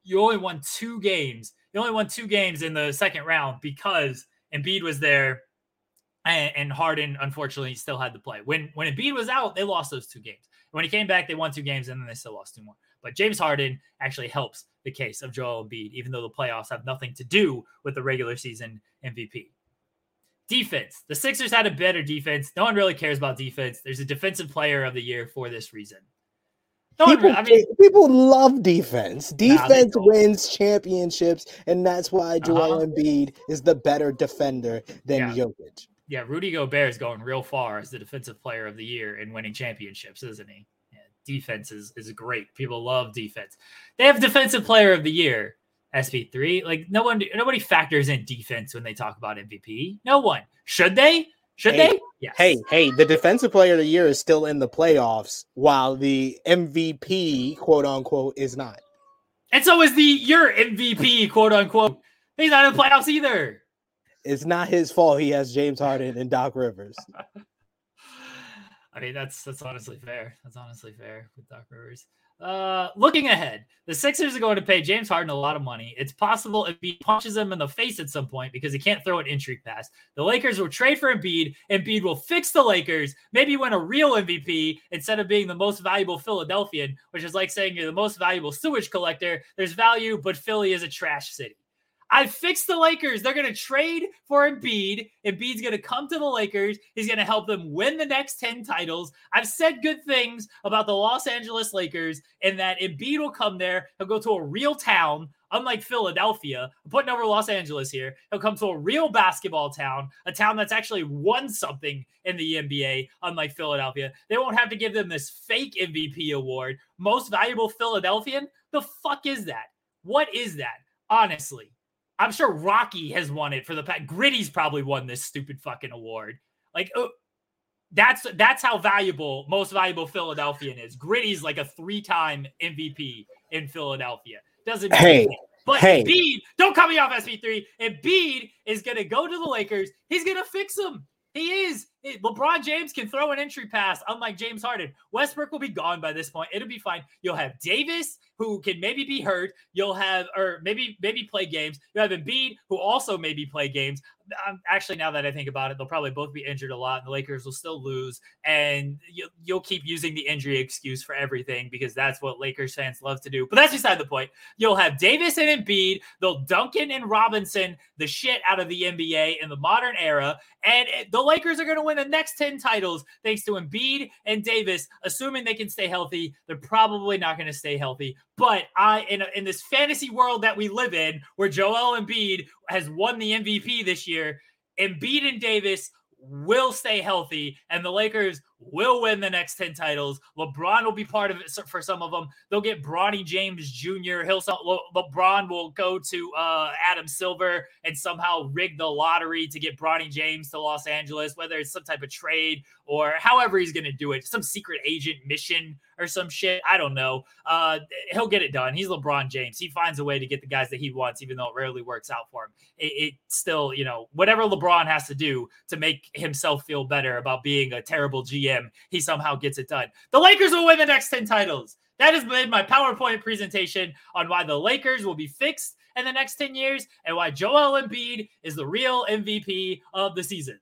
you only won 2 games. You only won 2 games in the second round because Embiid was there and Harden, unfortunately, still had to play. When Embiid was out, they lost those 2 games. When he came back, they won 2 games, and then they still lost 2 more. But James Harden actually helps the case of Joel Embiid, even though the playoffs have nothing to do with the regular season MVP. Defense. The Sixers had a better defense. No one really cares about defense. There's a defensive player of the year for this reason. People love defense. Defense wins championships, and that's why Joel Embiid is the better defender than Jokic. Yeah, Rudy Gobert is going real far as the defensive player of the year and winning championships, isn't he? Yeah, defense is great. People love defense. They have defensive player of the year, SP3. Like nobody factors in defense when they talk about MVP. No one. Should they? They? Yes. Hey, the defensive player of the year is still in the playoffs while the MVP, quote unquote, is not. And so is your MVP, quote unquote. He's not in the playoffs either. It's not his fault he has James Harden and Doc Rivers. I mean, that's honestly fair. That's honestly fair with Doc Rivers. Looking ahead, the Sixers are going to pay James Harden a lot of money. It's possible if he punches him in the face at some point because he can't throw an entry pass. The Lakers will trade for Embiid. Embiid will fix the Lakers, maybe win a real MVP instead of being the most valuable Philadelphian, which is like saying you're the most valuable sewage collector. There's value, but Philly is a trash city. I fixed the Lakers. They're going to trade for Embiid. Embiid's going to come to the Lakers. He's going to help them win the next 10 titles. I've said good things about the Los Angeles Lakers and that Embiid will come there. He'll go to a real town, unlike Philadelphia. I'm putting over Los Angeles here. He'll come to a real basketball town, a town that's actually won something in the NBA, unlike Philadelphia. They won't have to give them this fake MVP award. Most valuable Philadelphian? The fuck is that? What is that? Honestly. I'm sure Rocky has won it for the past. Gritty's probably won this stupid fucking award. Like, that's how valuable most valuable Philadelphian is. Gritty's like a 3-time MVP in Philadelphia. Doesn't mean anything. But Embiid, don't cut me off, SP3. Embiid is going to go to the Lakers. He's going to fix them. He is. LeBron James can throw an entry pass, unlike James Harden. Westbrook will be gone by this point. It'll be fine. You'll have Davis, who can maybe be hurt. You'll have, or maybe play games. You have Embiid, who also maybe play games. Actually, now that I think about it, they'll probably both be injured a lot, and the Lakers will still lose. And you'll keep using the injury excuse for everything because that's what Lakers fans love to do. But that's beside the point. You'll have Davis and Embiid. They'll Duncan and Robinson the shit out of the NBA in the modern era. And the Lakers are going to win the next 10 titles thanks to Embiid and Davis, assuming they can stay healthy. They're probably not going to stay healthy. But in this fantasy world that we live in, where Joel Embiid has won the MVP this year, Embiid and Davis will stay healthy, and the Lakers will win the next 10 titles. LeBron will be part of it for some of them. They'll get Bronny James Jr. LeBron will go to Adam Silver and somehow rig the lottery to get Bronny James to Los Angeles, whether it's some type of trade or however he's going to do it, some secret agent mission or some shit. I don't know. He'll get it done. He's LeBron James. He finds a way to get the guys that he wants, even though it rarely works out for him. It still, whatever LeBron has to do to make himself feel better about being a terrible GM, he somehow gets it done. The Lakers will win the next 10 titles. That has been my PowerPoint presentation on why the Lakers will be fixed in the next 10 years and why Joel Embiid is the real MVP of the season.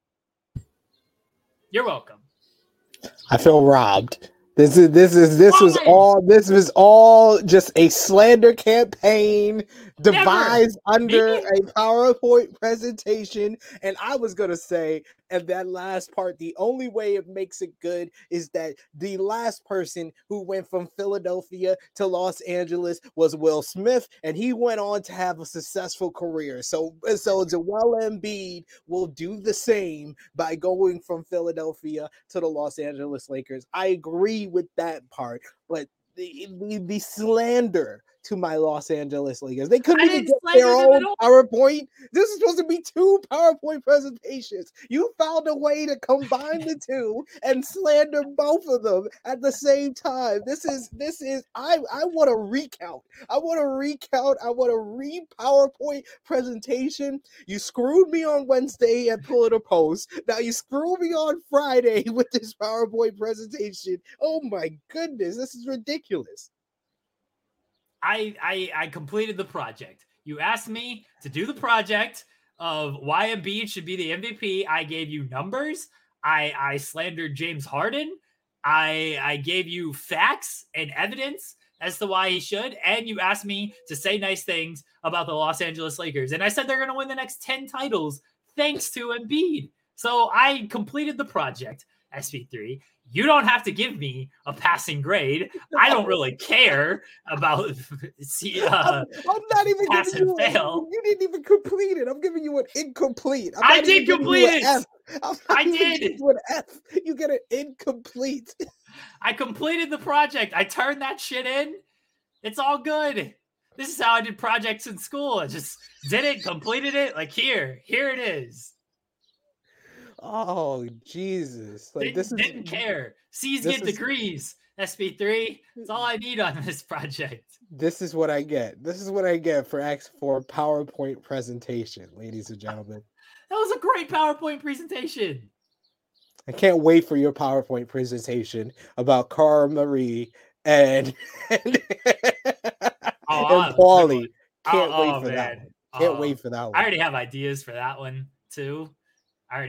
You're welcome. I feel robbed. This was all just a slander campaign devised under a PowerPoint presentation. And I was going to say, and that last part, the only way it makes it good is that the last person who went from Philadelphia to Los Angeles was Will Smith, and he went on to have a successful career. So Joel Embiid will do the same by going from Philadelphia to the Los Angeles Lakers. I agree with that part, but the slander to my Los Angeles Lakers. They couldn't even get their own PowerPoint. This is supposed to be 2 PowerPoint presentations. You found a way to combine the 2 and slander both of them at the same time. I want a recount. I want a re-PowerPoint presentation. You screwed me on Wednesday at Pulitzer Post. Now you screw me on Friday with this PowerPoint presentation. Oh my goodness, this is ridiculous. I completed the project. You asked me to do the project of why Embiid should be the MVP. I gave you numbers. I slandered James Harden. I gave you facts and evidence as to why he should. And you asked me to say nice things about the Los Angeles Lakers. And I said they're going to win the next 10 titles thanks to Embiid. So I completed the project, SP3. You don't have to give me a passing grade. I don't really care about I'm not even pass giving and fail. You didn't even complete it. I'm giving you an incomplete. I did complete it. I did. You an F. You get an incomplete. I completed the project. I turned that shit in. It's all good. This is how I did projects in school. I just did it, completed it. Like here it is. Oh, Jesus. Like didn't care. C's get degrees. SP3. That's all I need on this project. This is what I get. This is what I get for PowerPoint presentation, ladies and gentlemen. That was a great PowerPoint presentation. I can't wait for your PowerPoint presentation about Cara Marie and Paulie. Can't wait for that one. Can't wait for that one. I already have ideas for that one, too. Yeah.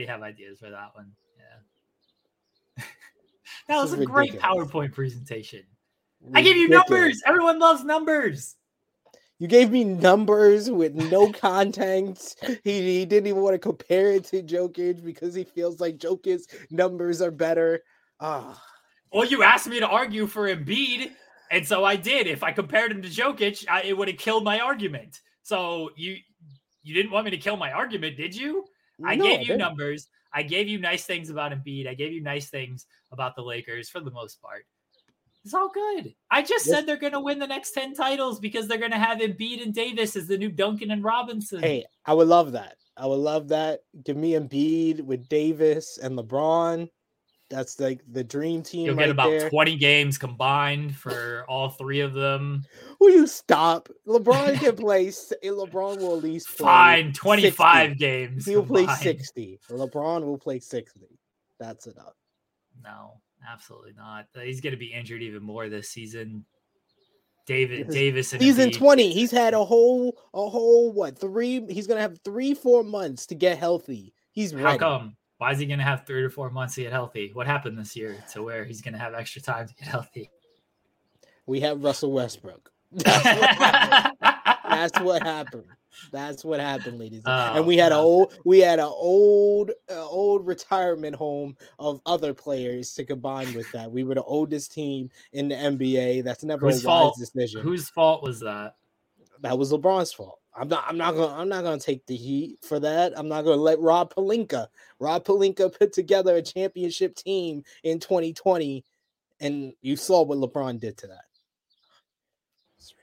That was a great PowerPoint presentation. Ridiculous. I gave you numbers. Everyone loves numbers. You gave me numbers with no context. He didn't even want to compare it to Jokic because he feels like Jokic's numbers are better. Well, you asked me to argue for Embiid, and so I did. If I compared him to Jokic, it would have killed my argument. So you didn't want me to kill my argument, did you? I gave you numbers. I gave you nice things about Embiid. I gave you nice things about the Lakers for the most part. It's all good. I just said they're going to win the next 10 titles because they're going to have Embiid and Davis as the new Duncan and Robinson. Hey, I would love that. Give me Embiid with Davis and LeBron. That's like the dream team. You'll get about 20 games combined for all three of them. Will you stop? LeBron can play. LeBron will at least play. Fine, 25 60. Games. He'll play 60. LeBron will play 60. That's enough. No, absolutely not. He's going to be injured even more this season. Davis and season Embiid. 20. He's had a whole what? 3. He's going to have 3-4 months to get healthy. He's ready. How come? Why is he going to have 3 to 4 months to get healthy? What happened this year to where he's going to have extra time to get healthy? We have Russell Westbrook. That's what happened. That's what happened, ladies. And we had an old retirement home of other players to combine with that. We were the oldest team in the NBA. That's never a wise decision. Whose fault was that? That was LeBron's fault. I'm not gonna take the heat for that. I'm not gonna let Rob Pelinka put together a championship team in 2020, and you saw what LeBron did to that. It's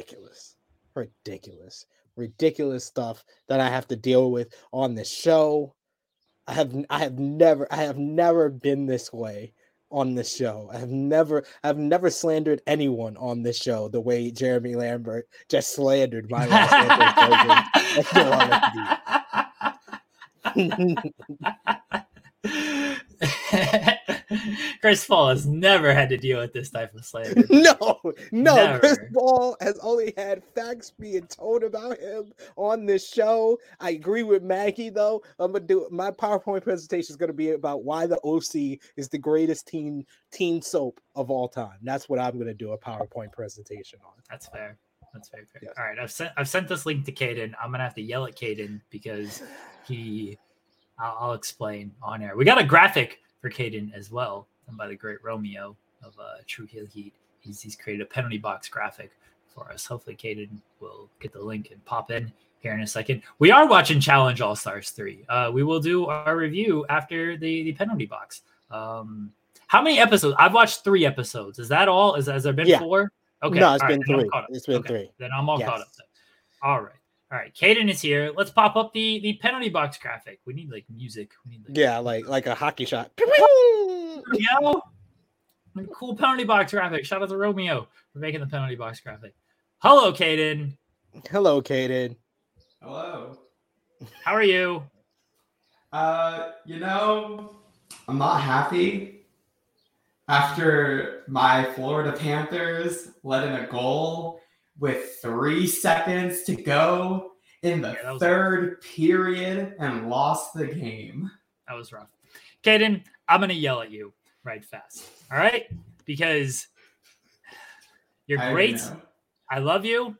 ridiculous stuff that I have to deal with on this show. I have never been this way on this show. I've never slandered anyone on this show the way Jeremy Lambert just slandered my Chris Paul has never had to deal with this type of slander. No. Never. Chris Paul has only had facts being told about him on this show. I agree with Maggie, though. I'm gonna do my PowerPoint presentation is gonna be about why the OC is the greatest teen soap of all time. That's what I'm gonna do a PowerPoint presentation on. That's fair. That's very fair. Yes. All right, I've sent this link to Caden. I'm gonna have to yell at Caden because I'll explain on air. We got a graphic for Caden as well, done by the great Romeo of True Heel Heat. He's created a penalty box graphic for us. Hopefully Caden will get the link and pop in here in a second. We are watching Challenge All-Stars 3. We will do our review after the penalty box. How many episodes? I've watched 3 episodes. Is that all? Has there been 4? Okay. No, it's been 3. It's been 3. Then I'm all caught up then. All right. All right, Caden is here. Let's pop up the penalty box graphic. We need like music. We need like a hockey shot. Yeah, cool penalty box graphic. Shout out to Romeo for making the penalty box graphic. Hello, Caden. Hello, Caden. Hello. How are you? I'm not happy after my Florida Panthers let in a goal with 3 seconds to go in the third period and lost the game. That was rough. Caden, I'm going to yell at you right fast. All right? Because you're great. I love you.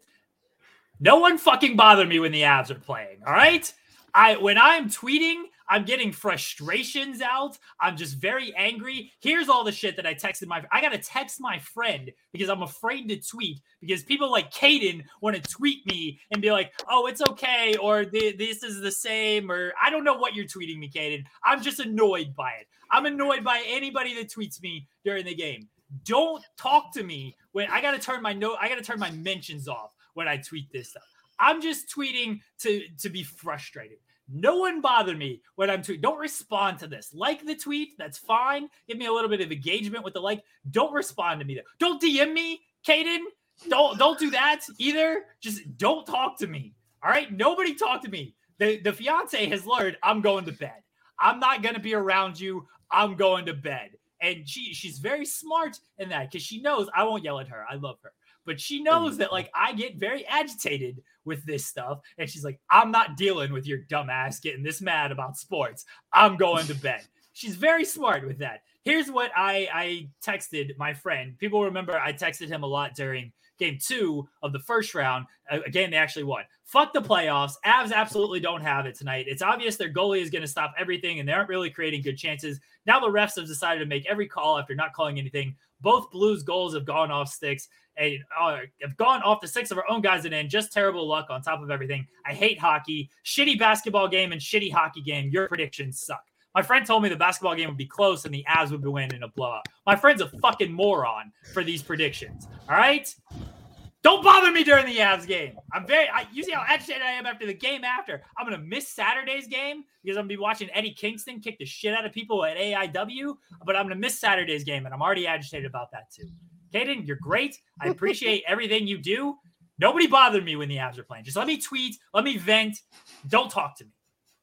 No one fucking bothered me when the Avs are playing. All right? When I'm tweeting, I'm getting frustrations out. I'm just very angry. Here's all the shit that I texted I got to text my friend because I'm afraid to tweet because people like Caden want to tweet me and be like, oh, it's okay. Or this is the same. Or I don't know what you're tweeting me, Caden. I'm just annoyed by it. I'm annoyed by anybody that tweets me during the game. Don't talk to me when I got to turn my mentions off when I tweet this stuff. I'm just tweeting to be frustrated. No one bothered me when I'm tweeting. Don't respond to this. Like the tweet. That's fine. Give me a little bit of engagement with the like. Don't respond to me though. Don't DM me, Caden. Don't do that either. Just don't talk to me. All right. Nobody talk to me. The fiance has learned I'm going to bed. I'm not going to be around you. I'm going to bed. And she's very smart in that because she knows I won't yell at her. I love her. But she knows that, like, I get very agitated with this stuff. And she's like, I'm not dealing with your dumb ass getting this mad about sports. I'm going to bed. She's very smart with that. Here's what I texted my friend. People remember I texted him a lot during game 2 of the first round. Again, they actually won. Fuck the playoffs. Avs absolutely don't have it tonight. It's obvious their goalie is going to stop everything, and they aren't really creating good chances. Now the refs have decided to make every call after not calling anything. Both Blues goals have gone off sticks. And have gone off the 6 of our own guys and in. Just terrible luck on top of everything. I hate hockey. Shitty basketball game and shitty hockey game. Your predictions suck. My friend told me the basketball game would be close and the Avs would win in a blowout. My friend's a fucking moron for these predictions. All right? Don't bother me during the Avs game. You see how agitated I am after the game after. I'm going to miss Saturday's game because I'm going to be watching Eddie Kingston kick the shit out of people at AIW. But I'm going to miss Saturday's game, and I'm already agitated about that too. Caden, you're great. I appreciate everything you do. Nobody bothered me when the Avs are playing. Just let me tweet. Let me vent. Don't talk to me.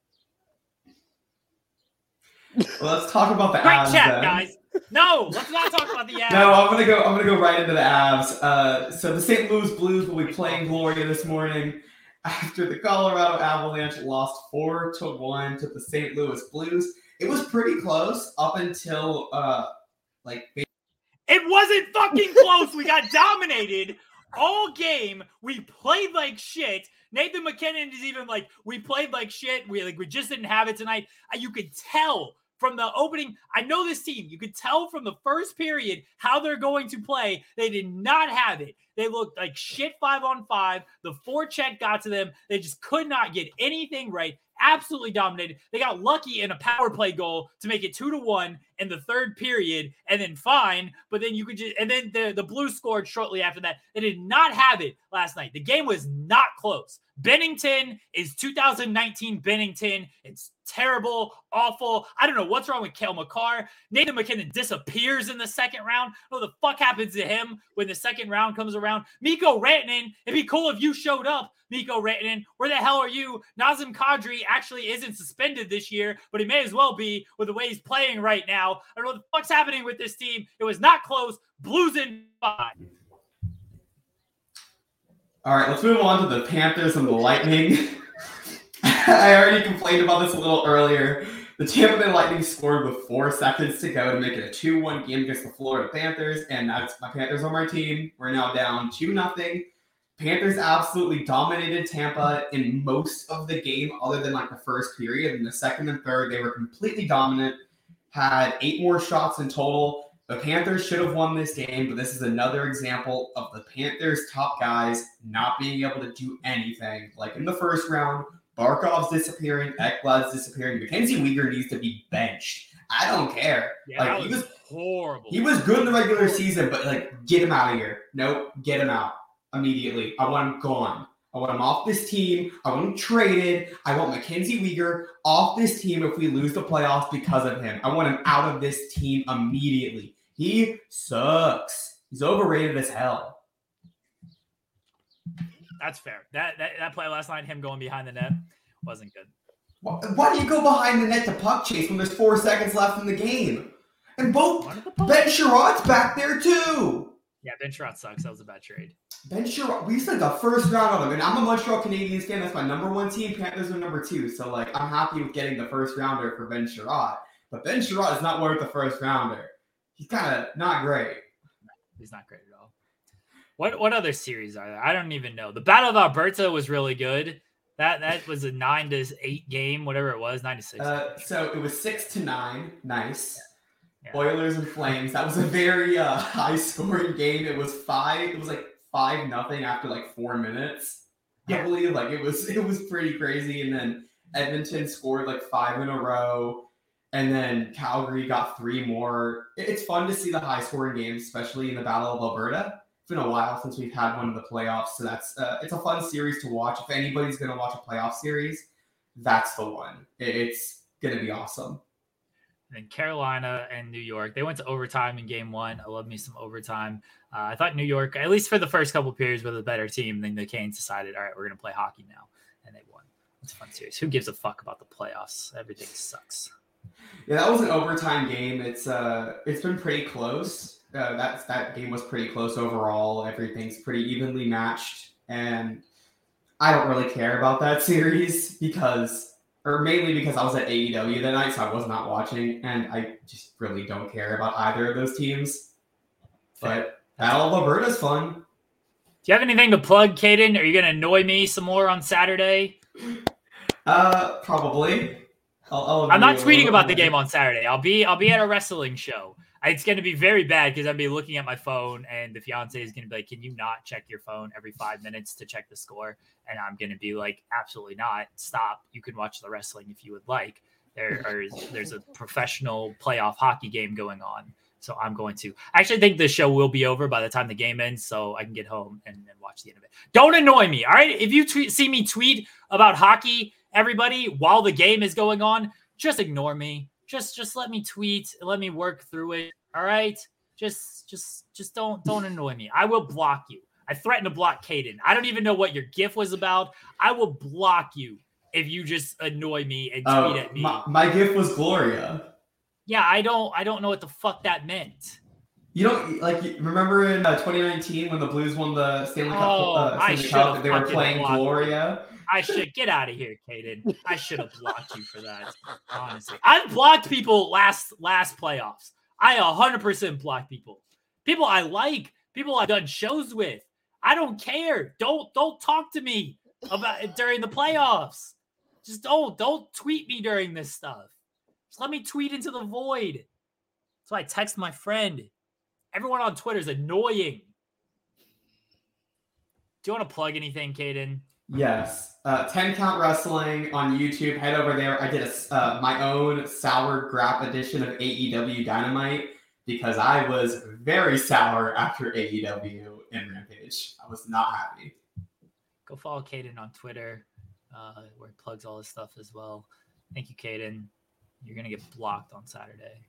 Well, let's talk about the Great Avs. Chat, then. guys. No, let's not talk about the Avs. No, I'm gonna go right into the Avs. So the St. Louis Blues will be playing Gloria this morning after the Colorado Avalanche lost 4-1 to the St. Louis Blues. It was pretty close up until It wasn't fucking close. We got dominated all game. We played like shit. Nathan McKinnon is even like, we played like shit. We just didn't have it tonight. You could tell from the opening. I know this team. You could tell from the first period how they're going to play. They did not have it. They looked like shit 5-on-5. The forecheck got to them. They just could not get anything right. Absolutely dominated. They got lucky in a power play goal to make it 2-1 in the third period, and then fine. But then the Blues scored shortly after that. They did not have it last night. The game was not close. Bennington is 2019 Bennington. It's terrible, awful. I don't know what's wrong with Cale Makar. Nathan McKinnon disappears in the second round. I don't know what the fuck happens to him when the second round comes around. Mikko Rantanen, it'd be cool if you showed up. Mikko Rantanen, where the hell are you? Nazem Kadri actually isn't suspended this year, but he may as well be with the way he's playing right now. I don't know what the fuck's happening with this team. It was not close. Blues in 5. All right, let's move on to the Panthers and the Lightning. I already complained about this a little earlier. The Tampa Bay Lightning scored with 4 seconds to go to make it a 2-1 game against the Florida Panthers, and that's my Panthers on my team. We're now down 2-0. Panthers absolutely dominated Tampa in most of the game other than the first period. In the second and third, they were completely dominant, had 8 more shots in total. The Panthers should have won this game, but this is another example of the Panthers' top guys not being able to do anything. Like in the first round, Barkov's disappearing, Ekblad's disappearing. Mackenzie Weegar needs to be benched. I don't care. Yeah, he was horrible. He was good in the regular season, but get him out of here. Nope, get him out immediately. I want him gone. I want him off this team. I want him traded. I want Mackenzie Weegar off this team if we lose the playoffs because of him. I want him out of this team immediately. He sucks. He's overrated as hell. That's fair. That play last night, him going behind the net, wasn't good. Why do you go behind the net to puck chase when there's 4 seconds left in the game? And both Ben Sherrod's back there too. Yeah, Ben Sherratt sucks. That was a bad trade. Ben Sherratt, we said the first round of him, and I'm a Montreal Canadiens fan. That's my number 1 team. Panthers are number 2. So, like, I'm happy with getting the first rounder for Ben Sherratt. But Ben Sherratt is not worth the first rounder. He's kind of not great. He's not great at all. What other series are there? I don't even know. The Battle of Alberta was really good. That was a 9-8 game, whatever it was, 9-6. So it was 6-9. Nice. Yeah. Oilers and Flames. That was a very high-scoring game. It was like 5-0 after like 4 minutes. I believe like it was pretty crazy. And then Edmonton scored like 5 in a row, and then Calgary got 3 more. It's fun to see the high-scoring games, especially in the Battle of Alberta. It's been a while since we've had one of the playoffs, so that's it's a fun series to watch. If anybody's going to watch a playoff series, that's the one. It's going to be awesome. And Carolina and New York, they went to overtime in game 1. I love me some overtime. I thought New York, at least for the first couple of periods, were the better team. Then the Canes decided, all right, we're going to play hockey now. And they won. It's a fun series. Who gives a fuck about the playoffs? Everything sucks. Yeah, that was an overtime game. It's been pretty close. That game was pretty close overall. Everything's pretty evenly matched. And I don't really care about that series mainly because I was at AEW that night, so I was not watching, and I just really don't care about either of those teams. But Battle of Alberta is fun. Do you have anything to plug, Caden? Are you going to annoy me some more on Saturday? Probably. I'm not tweeting about the game on Saturday. I'll be at a wrestling show. It's going to be very bad because I'll be looking at my phone, and the fiance is going to be like, can you not check your phone every 5 minutes to check the score? And I'm going to be like, absolutely not. Stop. You can watch the wrestling if you would like. There's a professional playoff hockey game going on. So I'm going to. I actually think the show will be over by the time the game ends, so I can get home and watch the end of it. Don't annoy me, all right? If you see me tweet about hockey, everybody, while the game is going on, just ignore me. Just let me tweet. Let me work through it. All right. Just don't annoy me. I will block you. I threatened to block Caden. I don't even know what your GIF was about. I will block you if you just annoy me and tweet at me. My GIF was Gloria. Yeah, I don't know what the fuck that meant. You don't remember in 2019 when the Blues won the Stanley Cup? They were playing Gloria. I should get out of here, Caden. I should have blocked you for that. Honestly, I've blocked people last playoffs. I 100% block people. People I like. People I've done shows with. I don't care. Don't talk to me about it during the playoffs. Just don't tweet me during this stuff. Just let me tweet into the void. So I text my friend. Everyone on Twitter is annoying. Do you want to plug anything, Caden? Yes. 10 Count Wrestling on YouTube. Head over there. I did my own sour grap edition of AEW Dynamite because I was very sour after AEW and Rampage. I was not happy. Go follow Caden on Twitter where he plugs all his stuff as well. Thank you, Caden. You're going to get blocked on Saturday.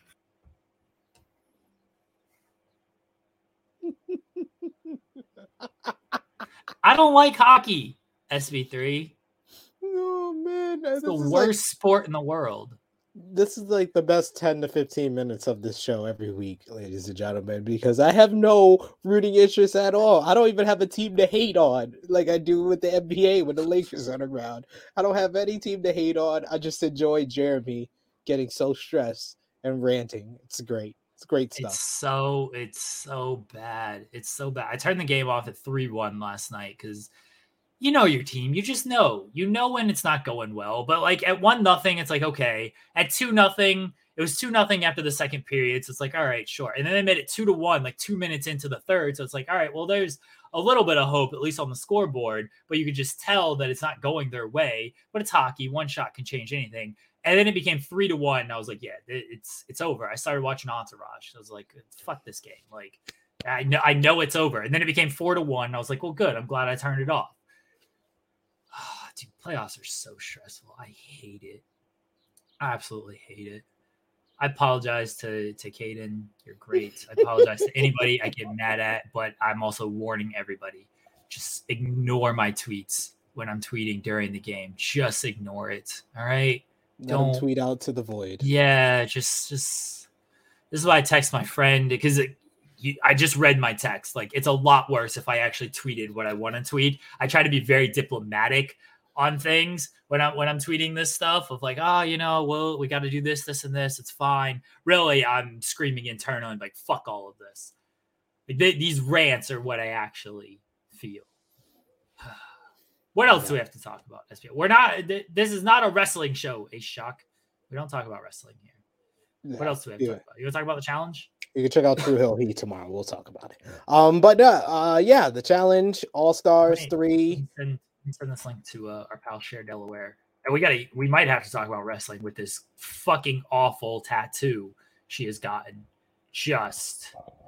I don't like hockey, SV3. Oh, man. It's the worst sport in the world. This is like the best 10 to 15 minutes of this show every week, ladies and gentlemen, because I have no rooting interest at all. I don't even have a team to hate on like I do with the NBA when the Lakers are around. I don't have any team to hate on. I just enjoy Jeremy getting so stressed and ranting. It's great. It's great stuff. It's so bad. It's so bad. I turned the game off at 3-1 last night because you know your team. You just know. You know when it's not going well. But like at 1-0, it's like, okay. At 2-0, it was 2-0 after the second period. So it's like, all right, sure. And then they made it 2-1, like 2 minutes into the third. So it's like, all right, well, there's a little bit of hope, at least on the scoreboard. But you could just tell that it's not going their way. But it's hockey. One shot can change anything. And then it became 3-1. And I was like, yeah, it's over. I started watching Entourage. I was like, fuck this game. Like, I know it's over. And then it became 4-1. And I was like, well, good. I'm glad I turned it off. Oh, dude, playoffs are so stressful. I hate it. I absolutely hate it. I apologize to Caden. You're great. I apologize to anybody I get mad at, but I'm also warning everybody. Just ignore my tweets when I'm tweeting during the game. Just ignore it. All right? Don't tweet out to the void. Yeah, just this is why I text my friend because I just read my text. Like, it's a lot worse if I actually tweeted what I want to tweet. I try to be very diplomatic on things when I'm tweeting this stuff of like, well, we got to do this, and this. It's fine. Really, I'm screaming internally like, fuck all of this. Like, these rants are what I actually feel. What else do we have to talk about? We're not. This is not a wrestling show. A shock. We don't talk about wrestling here. No, what else do we have to talk about? You want to talk about the challenge? You can check out True Hill Heat tomorrow. We'll talk about it. The challenge, All Stars 3. Send this link to our pal Cher Delaware. And we might have to talk about wrestling with this fucking awful tattoo she has gotten. Did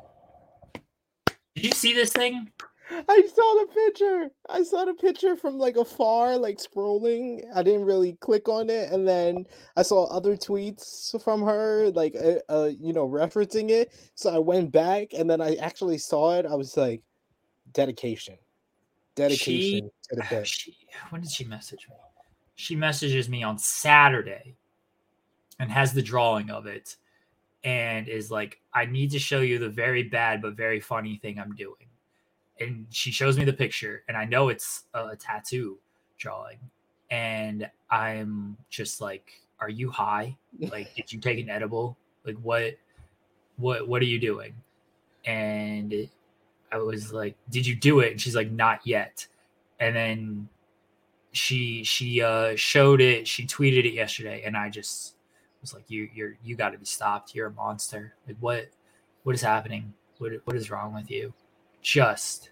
you see this thing? I saw the picture from like afar, like scrolling. I didn't really click on it, and then I saw other tweets from her, like referencing it. So I went back, and then I actually saw it. I was like, dedication to the bit. When did she message me? She messages me on Saturday, and has the drawing of it, and is like, "I need to show you the very bad but very funny thing I'm doing." And she shows me the picture, and I know it's a tattoo drawing. And I'm just like, "Are you high? Like, did you take an edible? Like, what are you doing?" And I was like, "Did you do it?" And she's like, "Not yet." And then she showed it. She tweeted it yesterday, and I just was like, "You got to be stopped. You're a monster. Like, what is happening? What is wrong with you?" Just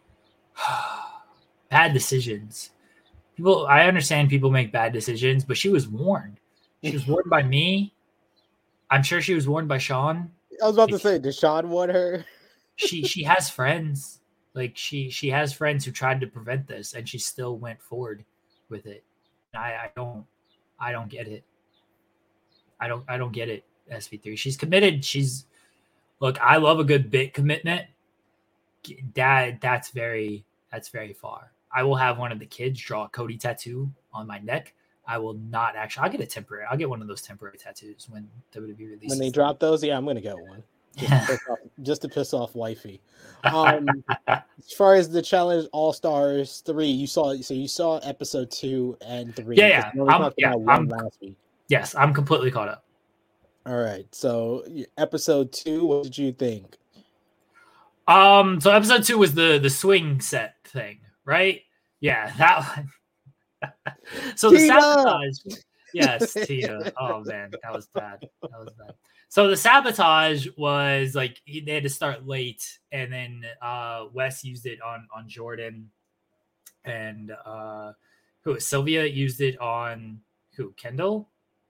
bad decisions. I understand people make bad decisions, but she was warned. She was warned by me. I'm sure she was warned by Sean. I was about to say, did Sean warn her? She has friends. Like, she has friends who tried to prevent this, and she still went forward with it. I don't get it. I don't get it, SV3. She's committed. Look, I love a good bit commitment. That's very far. I will have one of the kids draw a Cody tattoo on my neck. I will not actually. I'll get one of those temporary tattoos when WWE releases. When they drop those, I'm gonna get one. Just to piss off wifey. As far as the challenge All Stars 3, you saw episode 2 and 3. Yeah. Last week. Yes, I'm completely caught up. All right. So episode 2, what did you think? So episode 2 was the swing set thing, right? Yeah, that one. So the sabotage. Yes, Tia. Oh man, that was bad. So the sabotage was like they had to start late, and then Wes used it on Jordan, and Sylvia used it on Kendall.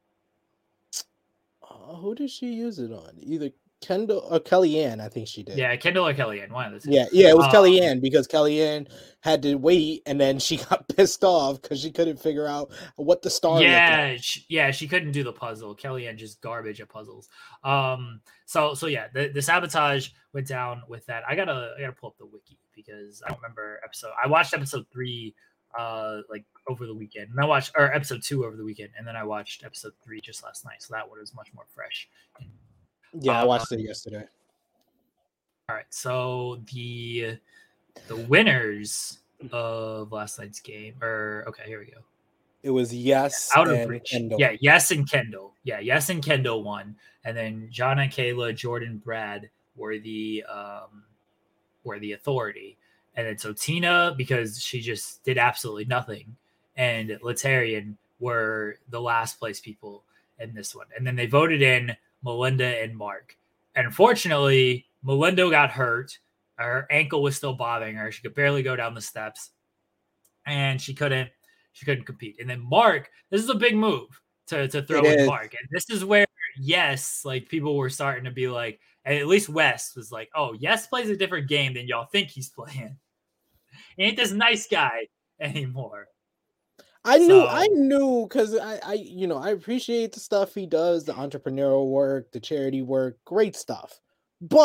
Who did she use it on? Either Kendall or Kellyanne, I think she did. Yeah, Kendall or Kellyanne, one of the two. Yeah, it was Kellyanne, because Kellyanne had to wait, and then she got pissed off because she couldn't figure out what the star looked like. She couldn't do the puzzle. Kellyanne just garbage at puzzles. So yeah, the sabotage went down with that. I gotta pull up the wiki because I don't remember episode. I watched episode 3 like over the weekend, and I watched episode 2 over the weekend, and then I watched episode 3 just last night. So that one was much more fresh. Yeah, I watched it yesterday. All right, so the winners of last night's game here we go. It was Yes Out of Reach. Kendall. Yeah, Yes and Kendall. Yeah, Yes and Kendall won, and then Jonna, Kayla, Jordan, Brad were the authority, and then so Tina, because she just did absolutely nothing, and Latarian were the last place people in this one, and then they voted in Melinda and Mark. And unfortunately, Melinda got hurt. Her ankle was still bothering her. She could barely go down the steps, and she couldn't compete. And then Mark, this is a big move to throw in Mark. And this is where, yes, like people were starting to be like, and at least Wes was like, "Oh, Yes plays a different game than y'all think he's playing. He ain't this nice guy anymore." I knew because I appreciate the stuff he does, the entrepreneurial work, the charity work, great stuff. But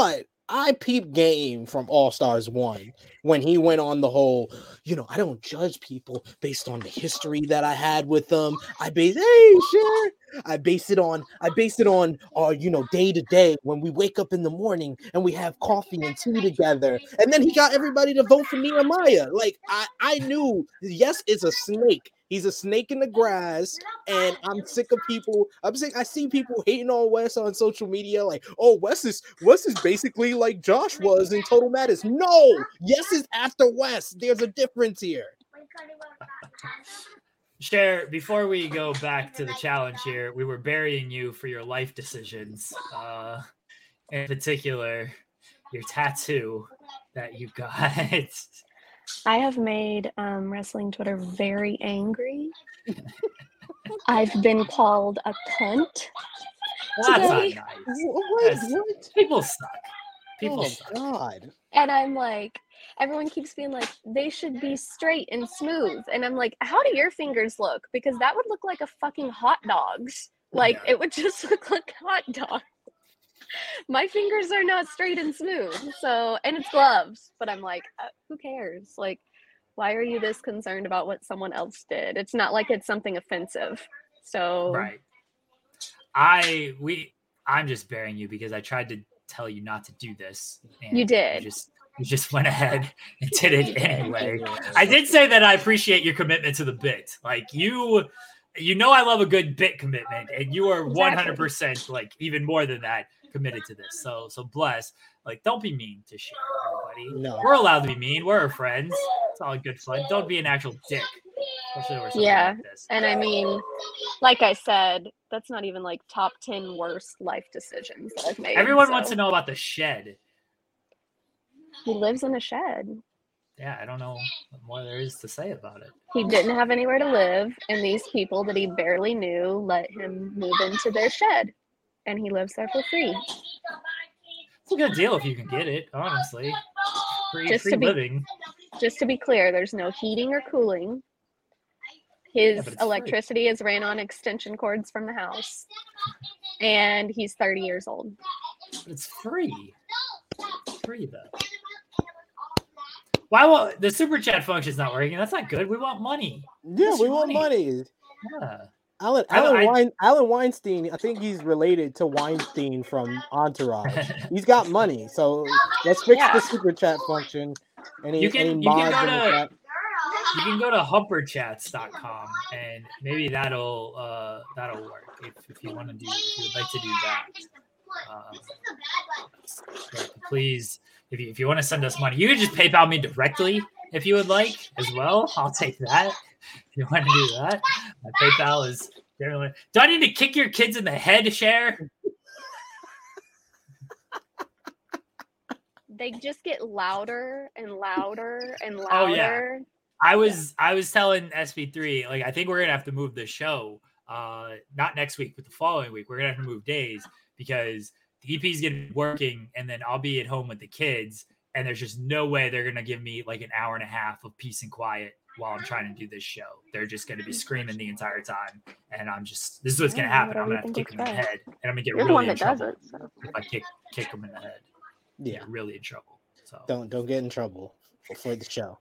I peeped game from All Stars 1 when he went on the whole, I don't judge people based on the history that I had with them. I base it on day to day when we wake up in the morning and we have coffee and tea together. And then he got everybody to vote for Nehemiah. Like I knew Yes is a snake. He's a snake in the grass, and I'm sick of people. I see people hating on Wes on social media, like, "Oh, Wes is basically like Josh was in Total Madness." No, Yes is after Wes. There's a difference here. Cher, before we go back to the challenge here, we were burying you for your life decisions. In particular, your tattoo that you got. I have made wrestling Twitter very angry. I've been called a cunt. That's not nice. What? People suck. People suck. God. And I'm like, everyone keeps being like, they should be straight and smooth. And I'm like, how do your fingers look? Because that would look like a fucking hot dog's. Like, it would just look like hot dog. My fingers are not straight and smooth, and it's gloves, but I'm like, who cares? Like, why are you this concerned about what someone else did? It's not like it's something offensive. So right. I'm just burying you because I tried to tell you not to do this. And you did. You just went ahead and did it anyway. I did say that I appreciate your commitment to the bit. Like I love a good bit commitment, and you are 100% like even more than that committed to this. So bless. Like, don't be mean to Cher, everybody. No. We're allowed to be mean. We're her friends. It's all good fun. Don't be an actual dick. Especially over something like this. And I mean, like I said, that's not even like top 10 worst life decisions that I've made. Everyone wants to know about the shed. He lives in a shed. Yeah, I don't know what more there is to say about it. He didn't have anywhere to live, and these people that he barely knew let him move into their shed, and he lives there for free. It's a good deal if you can get it, honestly. Free living. Just to be clear, there's no heating or cooling. His electricity is ran on extension cords from the house, and he's 30 years old. But it's free. It's free, though. Why won't the super chat function's not working? That's not good. We want money. Yeah, we want money. Yeah. Alan Weinstein, I think he's related to Weinstein from Entourage. He's got money, so let's fix the super chat function. You can go to humperchats.com and maybe that'll work if you want to if you would like to do that. Please, if you want to send us money, you can just PayPal me directly if you would like as well. I'll take that. If you want to do that, my PayPal is generally. Do I need to kick your kids in the head, Cher? They just get louder and louder and louder. Oh yeah. I was telling SB3, like, I think we're gonna have to move the show. Not next week, but the following week. We're gonna have to move days because the EP is gonna be working, and then I'll be at home with the kids, and there's just no way they're gonna give me like an hour and a half of peace and quiet while I'm trying to do this show. They're just gonna be screaming the entire time, and this is what's gonna happen. I'm gonna have to kick them in the head, and I'm gonna get really in trouble if I kick them in the head. Yeah, really in trouble. So don't get in trouble for the show.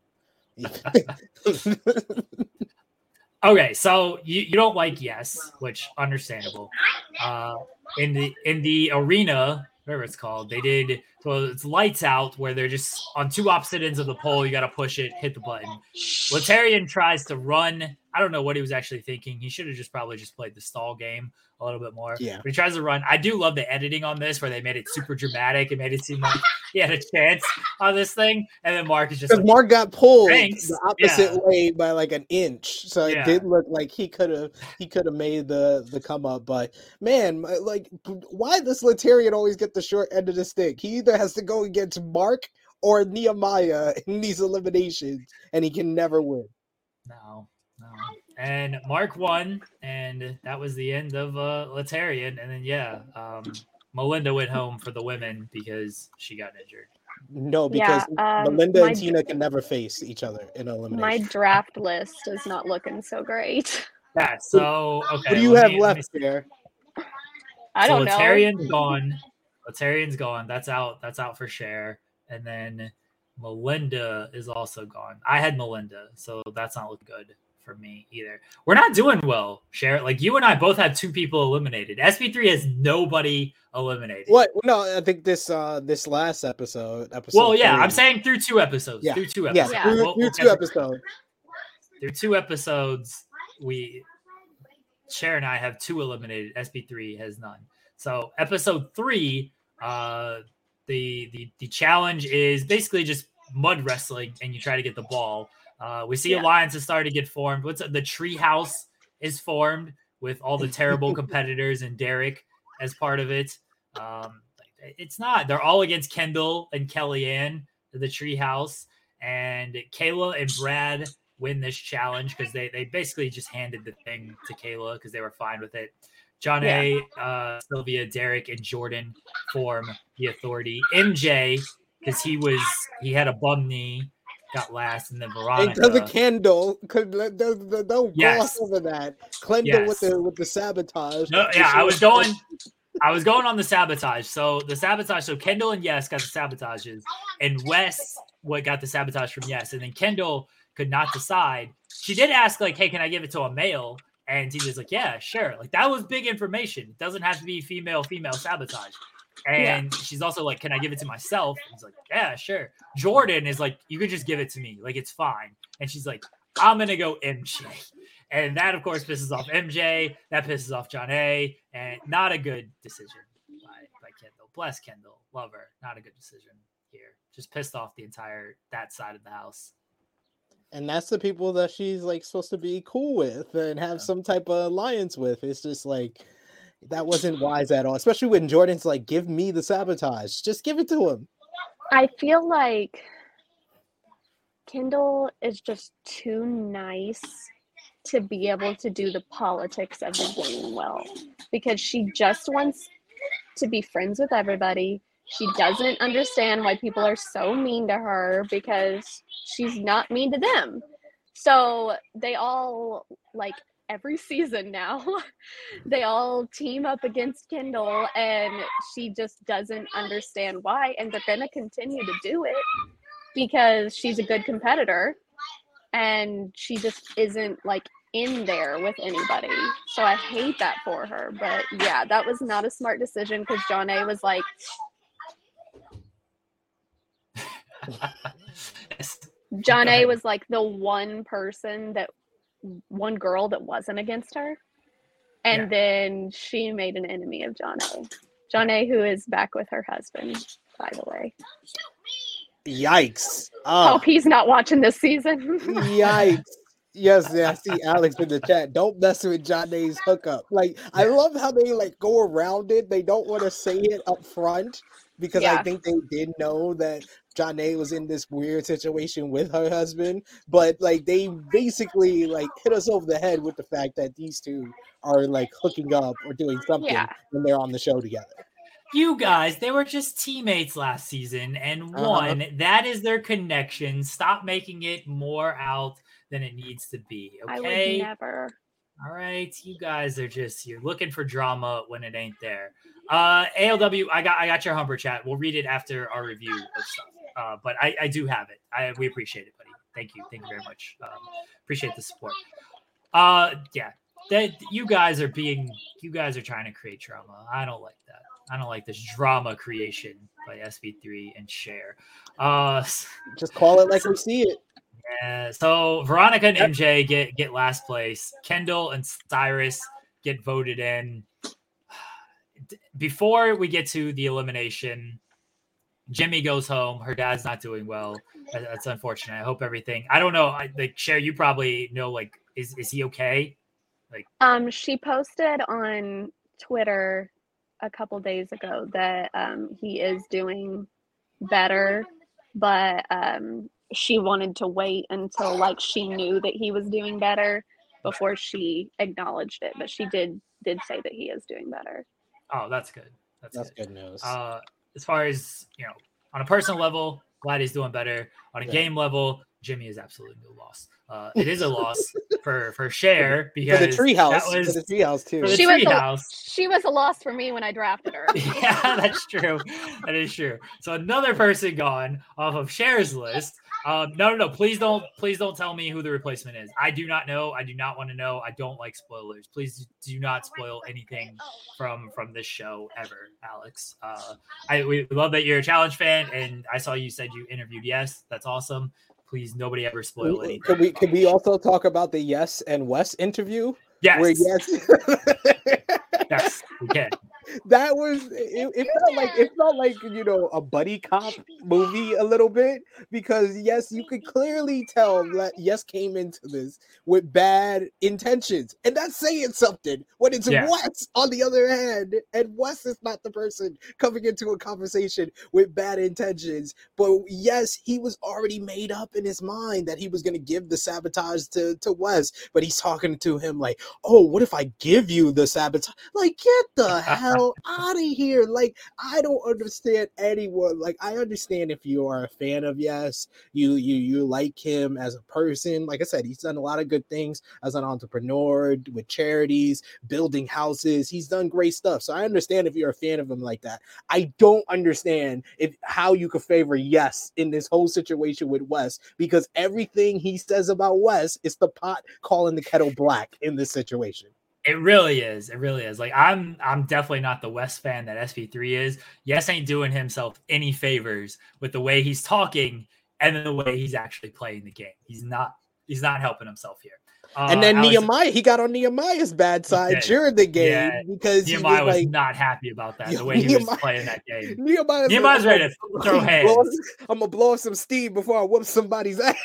Okay, so you don't like Yes, which understandable. In the arena, whatever it's called, they did it's lights out where they're just on two opposite ends of the pole. You got to push it, hit the button. Laterrian tries to run. I don't know what he was actually thinking. He should have probably played the stall game a little bit more. Yeah. But he tries to run. I do love the editing on this where they made it super dramatic and made it seem like he had a chance on this thing. And then Mark is just because Mark got pulled the opposite way by like an inch. So it did look like he could have made the come up. But man, like, why does Laterrian always get the short end of the stick? He either has to go against Mark or Nehemiah in these eliminations, and he can never win. No. And Mark won, and that was the end of Laterrian. And then Melinda went home for the women because she got injured. No, because Melinda and Tina can never face each other in elimination. My draft list is not looking so great. Yeah, so okay. What do you have left there? I don't know. Laterrian's gone. Laterian's gone. That's out. That's out for Cher. And then Melinda is also gone. I had Melinda, so that's not looking good for me either. We're not doing well, Cher. Like you and I both have 2 people eliminated. SP3 has nobody eliminated. What? No, I think this last episode. Well, yeah, 3. I'm saying through 2 episodes. Yeah. Through 2 episodes. Yeah. Through 2 episodes. Through 2 episodes, Cher and I have 2 eliminated. SP3 has none. So episode 3, the challenge is basically just mud wrestling, and you try to get the ball. We see alliances starting to get formed. The tree house is formed with all the terrible competitors and Derek as part of it. It's not. They're all against Kendall and Kellyanne, the tree house, and Kayla and Brad win this challenge because they basically just handed the thing to Kayla because they were fine with it. John A, Sylvia, Derek, and Jordan form the authority. MJ, because he had a bum knee, got last, and then Veronica. It does Kendall. Don't gloss over that. Kendall with the sabotage. No, yeah, I was going on the sabotage. So the sabotage. So Kendall and Yes got the sabotages, and Wes got the sabotage from Yes, and then Kendall could not decide. She did ask, like, "Hey, can I give it to a male?" And he was like, "Yeah, sure." Like that was big information. It doesn't have to be female sabotage. And she's also like, "Can I give it to myself?" He's like, "Yeah, sure." Jordan is like, "You could just give it to me. Like, it's fine." And she's like, "I'm going to go MJ." And that, of course, pisses off MJ. That pisses off John A. And not a good decision by Kendall. Bless Kendall. Love her. Not a good decision here. Just pissed off that side of the house. And that's the people that she's like supposed to be cool with and have some type of alliance with. It's just like, that wasn't wise at all, especially when Jordan's like, "Give me the sabotage. Just give it to him." I feel like Kendall is just too nice to be able to do the politics of the game well, because she just wants to be friends with everybody. She doesn't understand why people are so mean to her because she's not mean to them. So they all, like, every season now, they all team up against Kendall, and she just doesn't understand why. And they're going to continue to do it because she's a good competitor, and she just isn't, like, in there with anybody. So I hate that for her. But yeah, that was not a smart decision because John A was like, John A was like the one girl that wasn't against her. And then she made an enemy of John A. John A, who is back with her husband, by the way. Yikes. Hope he's not watching this season. Yikes. Yes, I see Alex in the chat. Don't mess with John A's hookup. Like, I love how they like go around it. They don't want to say it up front because I think they did know that John A was in this weird situation with her husband. But like, they basically like hit us over the head with the fact that these two are like hooking up or doing something when they're on the show together. You guys, they were just teammates last season and won. That is their connection. Stop making it more out than it needs to be. Okay. I would never. All right. You guys are you're looking for drama when it ain't there. ALW, I got your Humber chat. We'll read it after our review of stuff. But I do have it. We appreciate it, buddy. Thank you. Thank you very much. Appreciate the support. You guys are trying to create drama. I don't like that. I don't like this drama creation by SP3 and Cher. Just call it like we see it. Yeah. So Veronica and MJ get last place. Kendall and Cyrus get voted in. Before we get to the elimination, Jimmy goes home. Her dad's not doing well. That's unfortunate. I hope everything. I don't know. Cher, you probably know. Like, is he okay? Like, she posted on Twitter a couple days ago that he is doing better, but she wanted to wait until like she knew that he was doing better before she acknowledged it. But she did say that he is doing better. Oh, that's good. That's good news. As far as, on a personal level, glad he's doing better. On a game level, Jimmy is absolutely no loss. It is a loss for Cher because for the treehouse. For the treehouse too. She was a loss for me when I drafted her. Yeah, that's true. That is true. So another person gone off of Cher's list. No. Please don't tell me who the replacement is. I do not know. I do not want to know. I don't like spoilers. Please do not spoil anything from this show ever, Alex. We love that you're a challenge fan, and I saw you said you interviewed Yes. That's awesome. Please, nobody ever spoil anything. Could we also talk about the Yes and Wes interview? Yes. Where Yes. Yes, we can. That was it felt like a buddy cop movie a little bit, because Yes, you could clearly tell that Yes came into this with bad intentions, and that's saying something when it's Wes on the other hand, and Wes is not the person coming into a conversation with bad intentions. But Yes, he was already made up in his mind that he was going to give the sabotage to Wes, but he's talking to him like, oh, what if I give you the sabotage? Like, get the hell out of here. Like, I don't understand anyone. Like, I understand if you are a fan of Yes, you like him as a person. Like I said, he's done a lot of good things as an entrepreneur with charities, building houses. He's done great stuff. So I understand if you're a fan of him like that. I don't understand how you could favor Yes in this whole situation with Wes, because everything he says about Wes is the pot calling the kettle black in this situation. It really is. It really is. Like, I'm definitely not the West fan that SP3 is. Yes, ain't doing himself any favors with the way he's talking and the way he's actually playing the game. He's not helping himself here. And then Nehemiah, he got on Nehemiah's bad side during the game because Nehemiah was not happy about that. The way he was playing that game. Nehemiah's ready to throw hands. I'm gonna blow up some steam before I whoop somebody's ass.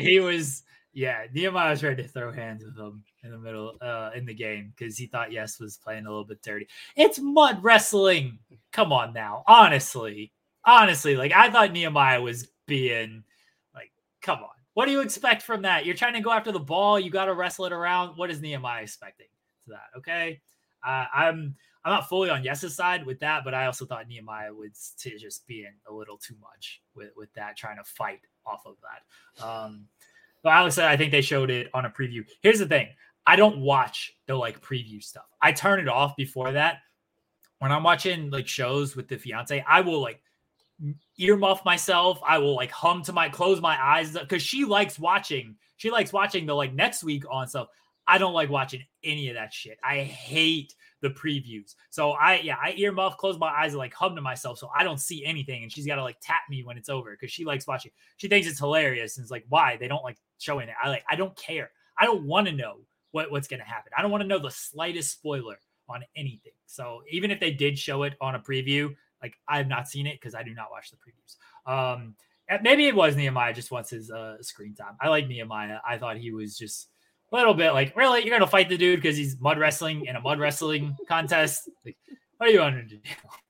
Nehemiah was ready to throw hands with him in the middle in the game because he thought Yes was playing a little bit dirty. It's mud wrestling. Come on now. Honestly, like, I thought Nehemiah was being like, come on. What do you expect from that? You're trying to go after the ball. You got to wrestle it around. What is Nehemiah expecting to that? Okay. I'm not fully on Yes's side with that, but I also thought Nehemiah was just being a little too much with that, trying to fight off of that. But Alex said, I think they showed it on a preview. Here's the thing. I don't watch the preview stuff. I turn it off before that. When I'm watching shows with the fiance, I will earmuff myself. I will hum to close my eyes because she likes watching the next week on stuff. I don't like watching any of that shit. I hate the previews. So I earmuff, close my eyes, and hum to myself so I don't see anything. And she's got to tap me when it's over because she likes watching. She thinks it's hilarious and it's why they don't showing it. I don't care. I don't want to know what's going to happen. I don't want to know the slightest spoiler on anything. So even if they did show it on a preview, I have not seen it because I do not watch the previews. Maybe it was Nehemiah just wants his screen time. I like Nehemiah. I thought he was just a little bit really, you're going to fight the dude because he's mud wrestling in a mud wrestling contest? What are you going to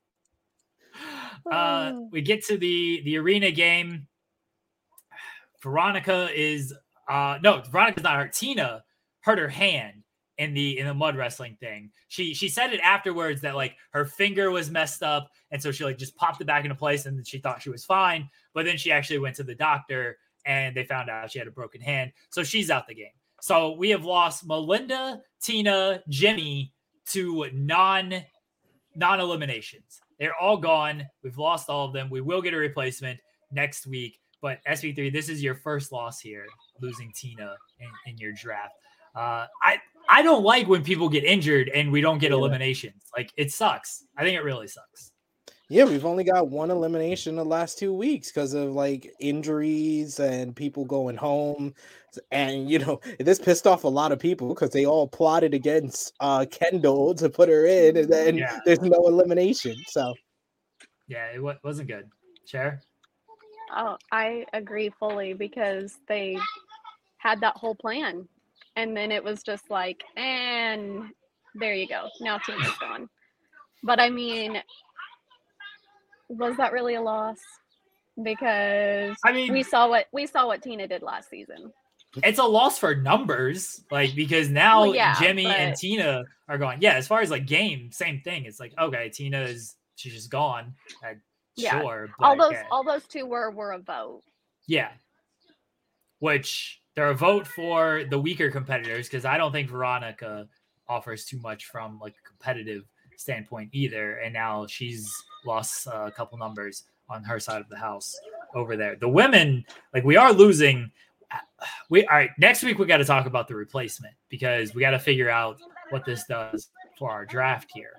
do? We get to the arena game. Veronica's not hurt. Tina hurt her hand in the mud wrestling thing. She said it afterwards that her finger was messed up, and so she just popped it back into place, and she thought she was fine. But then she actually went to the doctor, and they found out she had a broken hand, so she's out the game. So we have lost Melinda, Tina, Jimmy to non-eliminations. They're all gone. We've lost all of them. We will get a replacement next week. But SP3, this is your first loss here, losing Tina in your draft. I don't like when people get injured and we don't get eliminations. It sucks. I think it really sucks. Yeah, we've only got one elimination the last 2 weeks because of injuries and people going home. And, this pissed off a lot of people because they all plotted against Kendall to put her in, and then there's no elimination. So, yeah, it wasn't good. Cher? Oh, I agree fully because they had that whole plan. And then it was just and there you go. Now Tina's gone. But I mean, was that really a loss? Because we saw what Tina did last season. It's a loss for numbers, because now Jimmy and Tina are gone. Yeah, as far as game, same thing. It's okay, she's just gone. Sure. But, all those two were a vote. Yeah. which they're a vote for the weaker competitors because I don't think Veronica offers too much from like a competitive standpoint either. And now she's lost a couple numbers on her side of the house over there. The women, like we are losing. All right, next week we got to talk about the replacement because we got to figure out what this does for our draft here.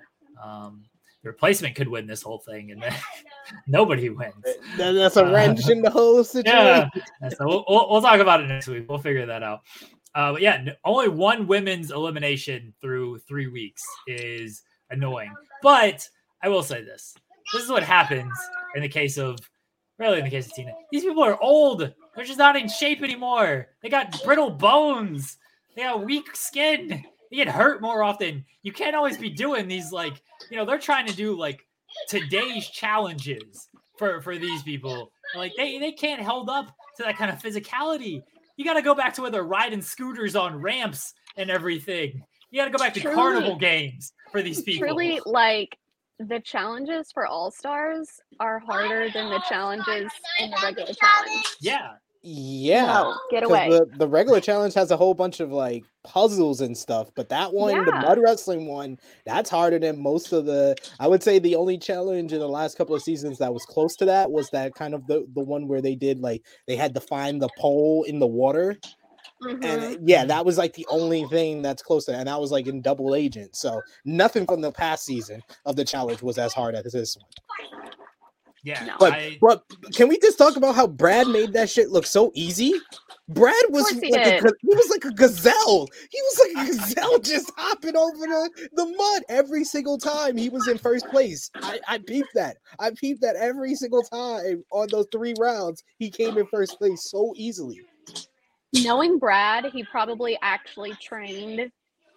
The replacement could win this whole thing, and then nobody wins. That's a wrench in the whole situation. Yeah, so we'll talk about it next week. We'll figure that out. But yeah, only one women's elimination through 3 weeks is annoying. But I will say this. This is what happens in the case of Tina. These people are old. They're just not in shape anymore. They got brittle bones. They got weak skin. They get hurt more often. You can't always be doing these like, they're trying to do like today's challenges for these people. Like they can't hold up to that kind of physicality. You got to go back to where they're riding scooters on ramps and everything. You got to go back to carnival games for these people. Truly, like the challenges for All-Stars are harder than the challenges in the regular challenge. Yeah. No, get away. The regular challenge has a whole bunch of like puzzles and stuff, but that one, the mud wrestling one, that's harder than most of the. I would say the only challenge in the last couple of seasons that was close to that was that kind of the one where they did like they had to find the pole in the water. Mm-hmm. And that was like the only thing that's close to that. And that was like in Double Agent. So nothing from the past season of the challenge was as hard as this one. Yeah, no, but can we just talk about how Brad made that shit look so easy? Brad was he was like a gazelle. He was like a gazelle just hopping over the mud every single time he was in first place. I peeped that. I peeped that every single time on those 3 rounds. He came in first place so easily. Knowing Brad, he probably actually trained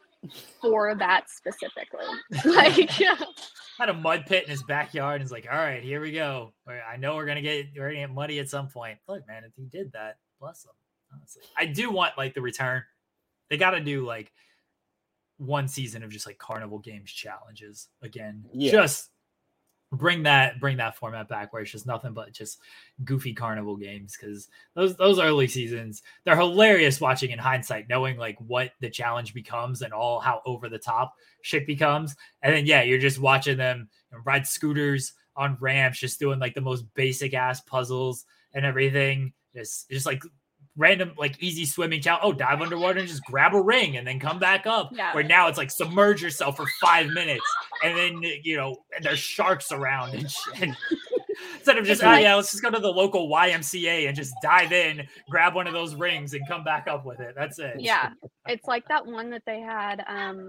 for that specifically. Like, had a mud pit in his backyard and is like, all right, here we go. I know we're gonna get muddy at some point. Look, man, if he did that, bless him. Honestly, I do want like the return. They got to do like one season of just like carnival games challenges again. Yeah. Just bring that format back where it's just nothing but just goofy carnival games, because those early seasons, they're hilarious watching in hindsight, knowing like what the challenge becomes and all how over the top shit becomes. And then you're just watching them ride scooters on ramps, just doing like the most basic ass puzzles and everything. Just like random like easy swimming challenge. Dive underwater and just grab a ring and then come back up. Yeah. Where now it's like submerge yourself for 5 minutes and then and there's sharks around and shit. Instead of just let's just go to the local YMCA and just dive in, grab one of those rings and come back up with it. That's it. Yeah, it's like that one that they had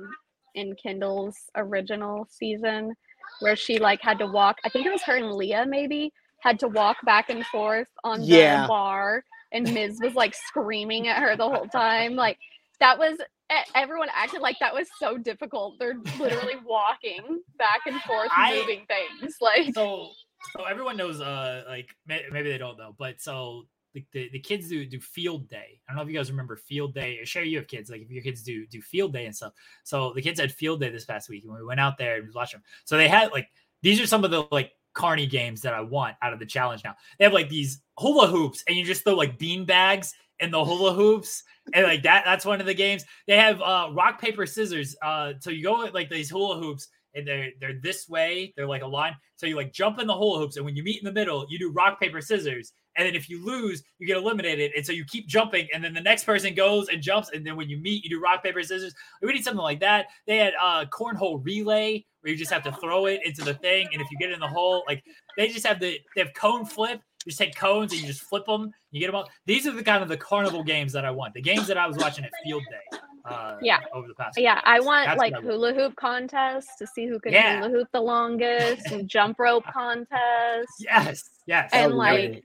in Kendall's original season where she like had to walk. I think it was her and Leah maybe had to walk back and forth on the bar. And Miz was like screaming at her the whole time. Like that was, everyone acted like that was so difficult. They're literally walking back and forth, moving things. Like so everyone knows. Like maybe they don't know, but so the kids do field day. I don't know if you guys remember field day. Sure, you have kids. Like if your kids do field day and stuff. So the kids had field day this past week, and we went out there and watched them. So they had like these are some of the like carny games that I want out of the challenge now. They have like these hula hoops and you just throw like bean bags in the hula hoops and like that's one of the games. They have rock, paper, scissors. So you go with like these hula hoops and they're this way, they're like a line. So you like jump in the hula hoops and when you meet in the middle, you do rock, paper, scissors. And then if you lose, you get eliminated. And so you keep jumping and then the next person goes and jumps. And then when you meet, you do rock, paper, scissors. We need something like that. They had cornhole relay where you just have to throw it into the thing. And if you get in the hole, like they have cone flip. You just take cones and you just flip them. You get them all. These are the kind of the carnival games that I want. The games that I was watching at field day. Over the past. Yeah, I want like hula hoop contests to see who can hula hoop the longest and jump rope contests. Yes. And like,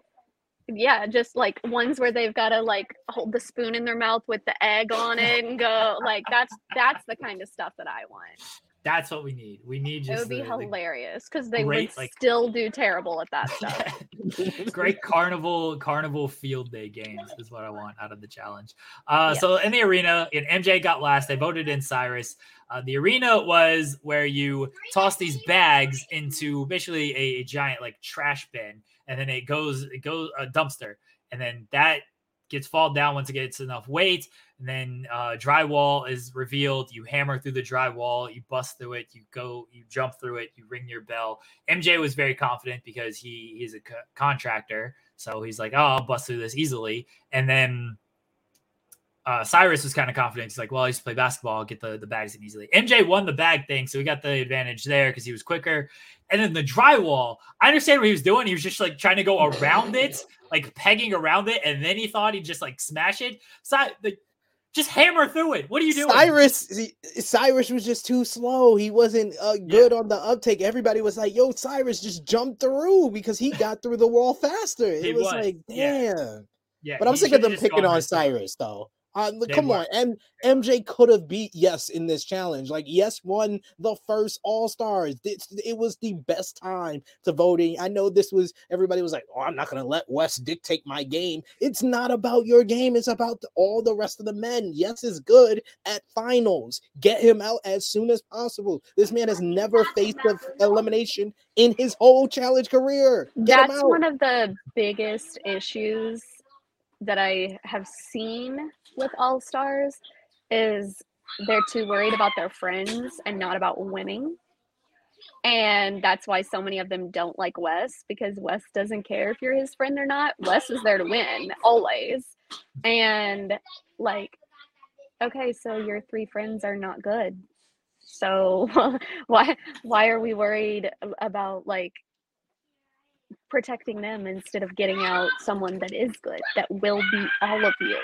just like ones where they've got to like hold the spoon in their mouth with the egg on it and go like that's the kind of stuff that I want. That's what we need. We need just. It would be hilarious because they would still do terrible at that stuff. Great carnival field day games is what I want out of the challenge. So in the arena, MJ got last. They voted in Cyrus. The arena was where you toss these bags into basically a giant like trash bin, and then it goes a dumpster, and then that gets fall down once it gets enough weight. And then drywall is revealed. You hammer through the drywall, you bust through it, you jump through it, you ring your bell. MJ was very confident because he's a contractor. So he's like, oh, I'll bust through this easily. And then Cyrus was kind of confident. He's like, well, I used to play basketball. I'll get the bags in easily. MJ won the bag thing, so he got the advantage there because he was quicker. And then the drywall, I understand what he was doing. He was just like trying to go around it, like pegging around it, and then he thought he'd just like smash it. So just hammer through it. What are you doing? Cyrus was just too slow. He wasn't good on the uptake. Everybody was like, yo, Cyrus just jumped through because he got through the wall faster. It was like, damn. Yeah, but I'm sick of them picking on Cyrus, though. Come on, MJ could have beat Yes in this challenge. Like, Yes won the first All-Stars. It was the best time to voting. I know everybody was like, oh, I'm not going to let Wes dictate my game. It's not about your game. It's about all the rest of the men. Yes is good at finals. Get him out as soon as possible. This man has never faced elimination in his whole challenge career. That's one of the biggest issues that I have seen with All-Stars is they're too worried about their friends and not about winning. And that's why so many of them don't like Wes, because Wes doesn't care if you're his friend or not. Wes is there to win, always. And like, okay, so your 3 friends are not good. So why are we worried about like protecting them instead of getting out someone that is good, that will beat all of you?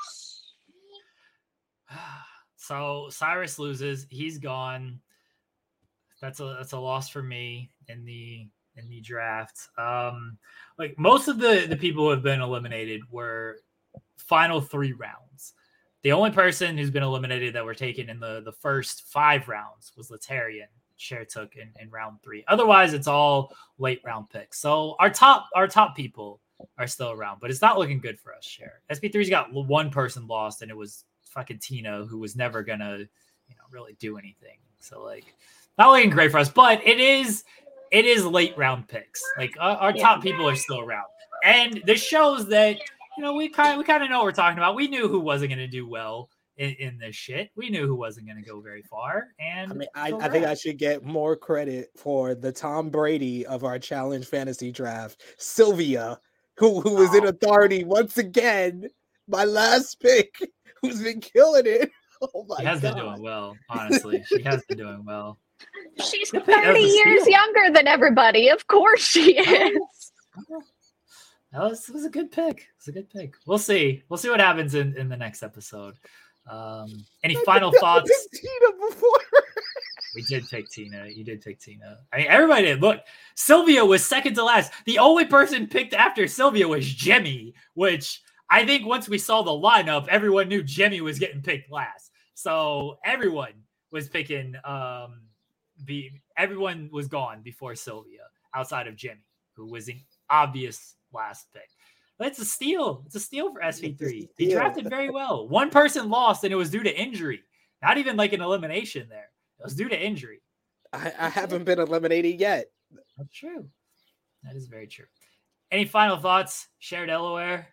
So Cyrus loses. He's gone. That's a loss for me in the draft. Like most of the people who have been eliminated were final 3 rounds. The only person who's been eliminated that were taken in the first 5 rounds was Laterrian. Cher took in round 3. Otherwise, it's all late round picks. So our top people are still around, but it's not looking good for us, Cher. SP3's got 1 person lost, and it was fucking Tina, who was never gonna, really do anything. So like, not looking great for us. But it is late round picks. Like our top people are still around, and this shows that we kind of know what we're talking about. We knew who wasn't gonna do well in this shit. We knew who wasn't going to go very far. And I think I should get more credit for the Tom Brady of our challenge fantasy draft, Sylvia, who was in authority once again. My last pick, who's been killing it. Oh my God. She has been doing well, honestly. She has been doing well. She's 30 years younger than everybody. Of course she is. That was a good pick. It's a good pick. We'll see. We'll see what happens in the next episode. Any final thoughts? Tina before. We did take Tina. You did take Tina. I mean, everybody did. Look, Sylvia was second to last. The only person picked after Sylvia was Jimmy, which I think once we saw the lineup, everyone knew Jimmy was getting picked last. So everyone was picking. Everyone was gone before Sylvia, outside of Jimmy, who was an obvious last pick. But it's a steal. It's a steal for SP3. He drafted very well. 1 person lost, and it was due to injury. Not even like an elimination there. It was due to injury. I haven't been eliminated yet. That's true. That is very true. Any final thoughts? Cher Delaware?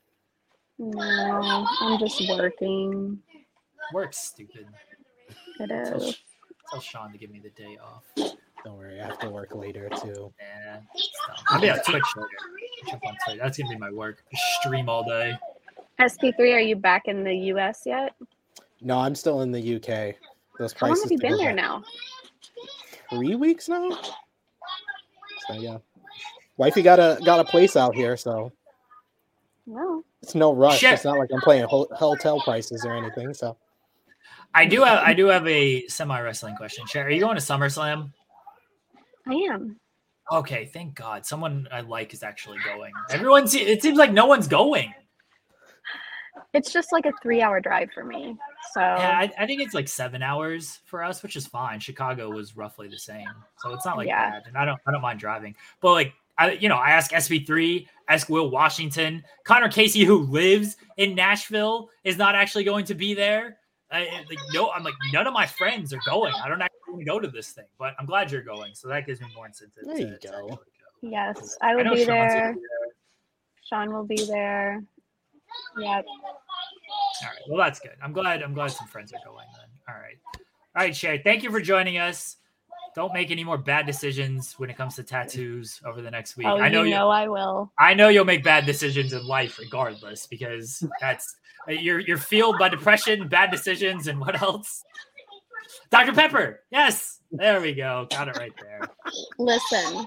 No, I'm just working. Work's stupid. It is. Tell Sean to give me the day off. Don't worry, I have to work later too. Yeah, I'll be on Twitch later. Jump on Twitch. That's gonna be my work. Just stream all day. SP3, are you back in the US yet? No, I'm still in the UK. Those prices. How long have you been there now? 3 weeks now. So yeah, wifey got a place out here, so no, it's no rush. Shit. It's not like I'm paying hotel prices or anything. So I do have a semi-wrestling question. Cher, are you going to SummerSlam? I am. Okay, thank God. Someone I like is actually going. It seems like no one's going. It's just like a 3-hour drive for me. So yeah, I think it's like 7 hours for us, which is fine. Chicago was roughly the same, so it's not like bad. And I don't mind driving. But like I ask SP3, ask Will Washington, Connor Casey, who lives in Nashville, is not actually going to be there. I'm like, none of my friends are going. I don't actually go to this thing, but I'm glad you're going. So that gives me more incentive. There you go. Yes, I will be there. Sean will be there. Yeah. All right. Well, that's good. I'm glad some friends are going then. All right, Shay. Thank you for joining us. Don't make any more bad decisions when it comes to tattoos over the next week. Oh, I know I will. I know you'll make bad decisions in life regardless, because that's you're fueled by depression, bad decisions, and what else? Dr. Pepper. Yes. There we go. Got it right there. Listen,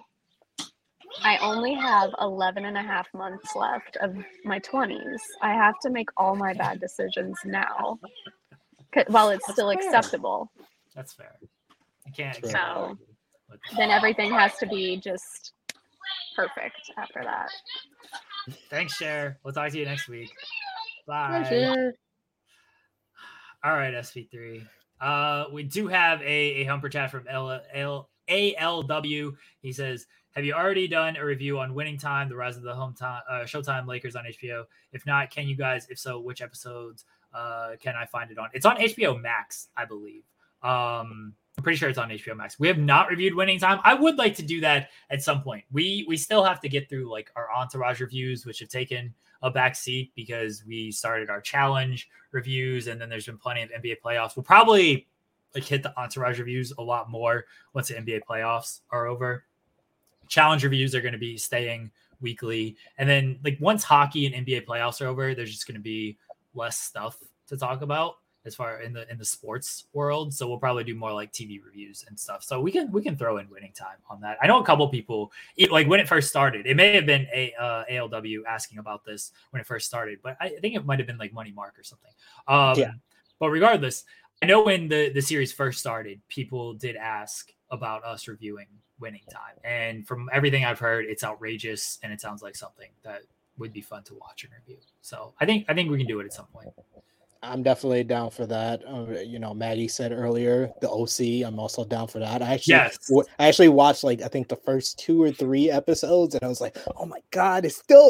I only have 11 and a half months left of my 20s. I have to make all my bad decisions now while it's still acceptable. That's fair. I can't. So then everything has to be just perfect after that. Thanks, Cher. We'll talk to you next week. Bye. All right, SP3. We do have a Humper chat from ALW. He says, have you already done a review on Winning Time, the Rise of the Showtime Lakers on HBO? If not, can you guys? If so, which episodes can I find it on? It's on HBO Max, I believe. I'm pretty sure it's on HBO Max. We have not reviewed Winning Time. I would like to do that at some point. We still have to get through like our Entourage reviews, which have taken a back seat because we started our challenge reviews, and then there's been plenty of NBA playoffs. We'll probably like hit the Entourage reviews a lot more once the NBA playoffs are over. Challenge reviews are going to be staying weekly, and then like once hockey and NBA playoffs are over, there's just going to be less stuff to talk about as far in the sports world. So we'll probably do more like TV reviews and stuff. So we can throw in Winning Time on that. I know a couple people, like when it first started, it may have been ALW asking about this when it first started, but I think it might have been like Money Mark or something. But regardless, I know when the series first started, people did ask about us reviewing Winning Time. And from everything I've heard, it's outrageous and it sounds like something that would be fun to watch and review. So I think we can do it at some point. I'm definitely down for that. Maggie said earlier, the OC. I'm also down for that. I actually watched like I think the first 2 or 3 episodes, and I was like, oh my god, it's still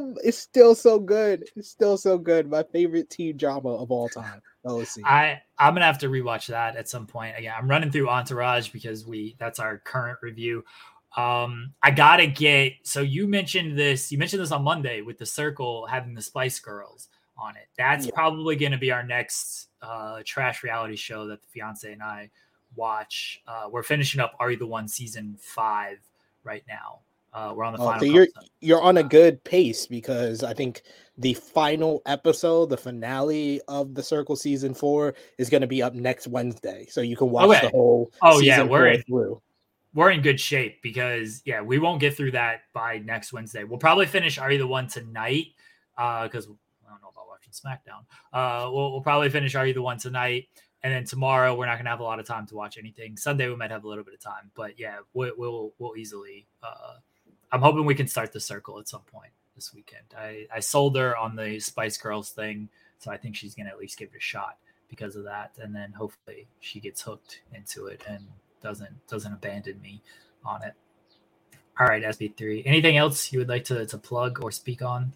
so good. It's still so good. My favorite teen drama of all time. The OC. I'm gonna have to rewatch that at some point. Again, I'm running through Entourage because that's our current review. I gotta get. So you mentioned this on Monday with the Circle having the Spice Girls on it. That's probably going to be our next trash reality show that the fiance and I watch. We're finishing up Are You the One season 5 right now. We're on the final. So you're on a good pace, because I think the final episode, the finale of the Circle season 4, is going to be up next Wednesday. So you can watch the whole. Season 4 through. We're in good shape because we won't get through that by next Wednesday. We'll probably finish Are You the One tonight because I don't know about watching SmackDown. We'll probably finish Are You the One tonight, and then tomorrow we're not going to have a lot of time to watch anything. Sunday we might have a little bit of time, but we'll easily. I'm hoping we can start the Circle at some point this weekend. I sold her on the Spice Girls thing, so I think she's going to at least give it a shot because of that, and then hopefully she gets hooked into it and doesn't abandon me on it. All right, SB3. Anything else you would like to plug or speak on?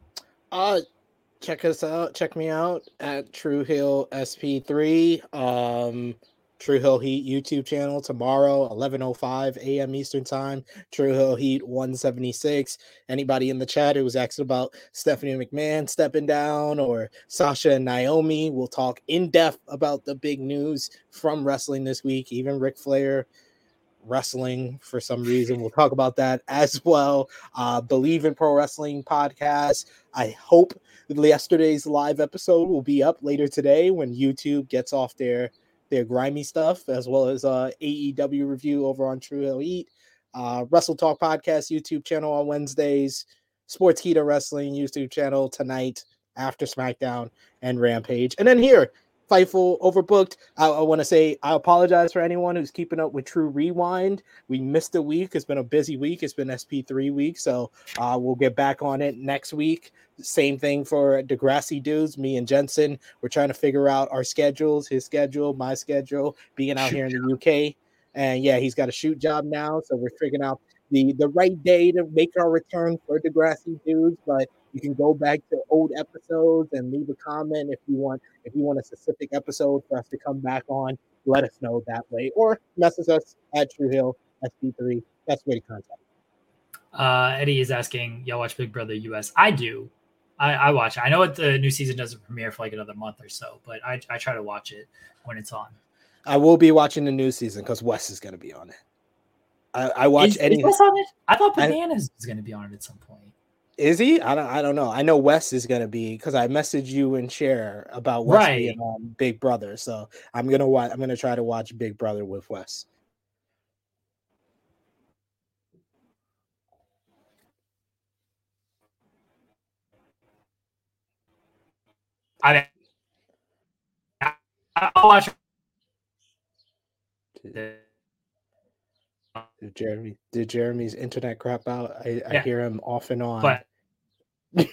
Check us out. Check me out at True Hill SP3. True Hill Heat YouTube channel tomorrow, 11:05 a.m. Eastern Time. True Hill Heat 176. Anybody in the chat who was asking about Stephanie McMahon stepping down or Sasha and Naomi, we'll talk in depth about the big news from wrestling this week. Even Ric Flair wrestling for some reason. We'll talk about that as well. Believe in Pro Wrestling podcast. I hope yesterday's live episode will be up later today when YouTube gets off their grimy stuff, as well as AEW review over on True Hill Heat. Wrestle Talk podcast YouTube channel on Wednesdays. Sportskeeda Wrestling YouTube channel tonight after SmackDown and Rampage. And then here, Fightful Overbooked. I want to say I apologize for anyone who's keeping up with True Rewind. We missed a week. It's been a busy week. It's been SP3 week, so we'll get back on it next week. Same thing for Degrassi Dudes. Me and Jensen, we're trying to figure out our schedules, his schedule, my schedule, being out here in the UK. And he's got a shoot job now, so we're figuring out the right day to make our return for Degrassi Dudes. But you can go back to old episodes and leave a comment if you want a specific episode for us to come back on. Let us know that way, or message us at True Hill SP3. That's the way to contact. Eddie is asking, y'all watch Big Brother US? I do. I watch it. I know the new season doesn't premiere for like another month or so, but I try to watch it when it's on. I will be watching the new season because Wes is going to be on it. I watch any. Is Wes on it? I thought Bananas was going to be on it at some point. Is he? I don't know. I know Wes is going to be because I messaged you and Cher about Wes being on Big Brother, so I'm gonna try to watch Big Brother with Wes. I'll watch. Did Jeremy's internet crap out? I hear him off and on. But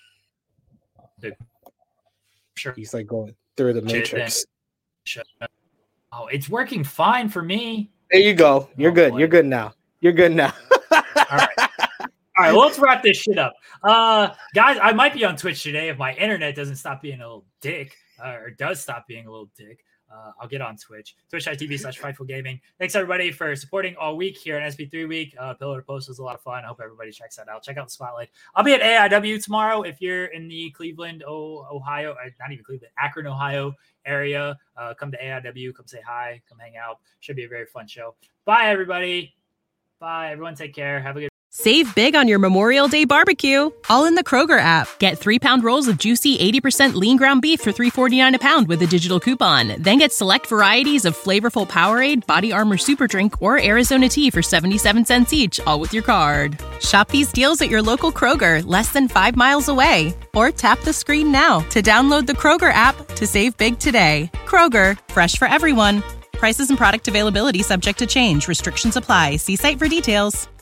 sure, he's like going through the matrix. Oh, it's working fine for me. There you go. You're good. Boy. You're good now. You're good now. All right, well, let's wrap this shit up. Guys, I might be on Twitch today if my internet doesn't stop being a little dick, or does stop being a little dick. I'll get on Twitch, twitch.tv/FightfulGaming. Thanks, everybody, for supporting all week here on SB3 Week. Pillar to Post was a lot of fun. I hope everybody checks that out. Check out the Spotlight. I'll be at AIW tomorrow if you're in the Cleveland, Ohio, not even Cleveland, Akron, Ohio area. Come to AIW. Come say hi. Come hang out. Should be a very fun show. Bye, everybody. Bye. Everyone take care. Have a good Save big on your Memorial Day barbecue, all in the Kroger app. Get 3-pound rolls of juicy 80% lean ground beef for $3.49 a pound with a digital coupon. Then get select varieties of flavorful Powerade, Body Armor Super Drink, or Arizona tea for 77 cents each, all with your card. Shop these deals at your local Kroger, less than 5 miles away. Or tap the screen now to download the Kroger app to save big today. Kroger, fresh for everyone. Prices and product availability subject to change. Restrictions apply. See site for details.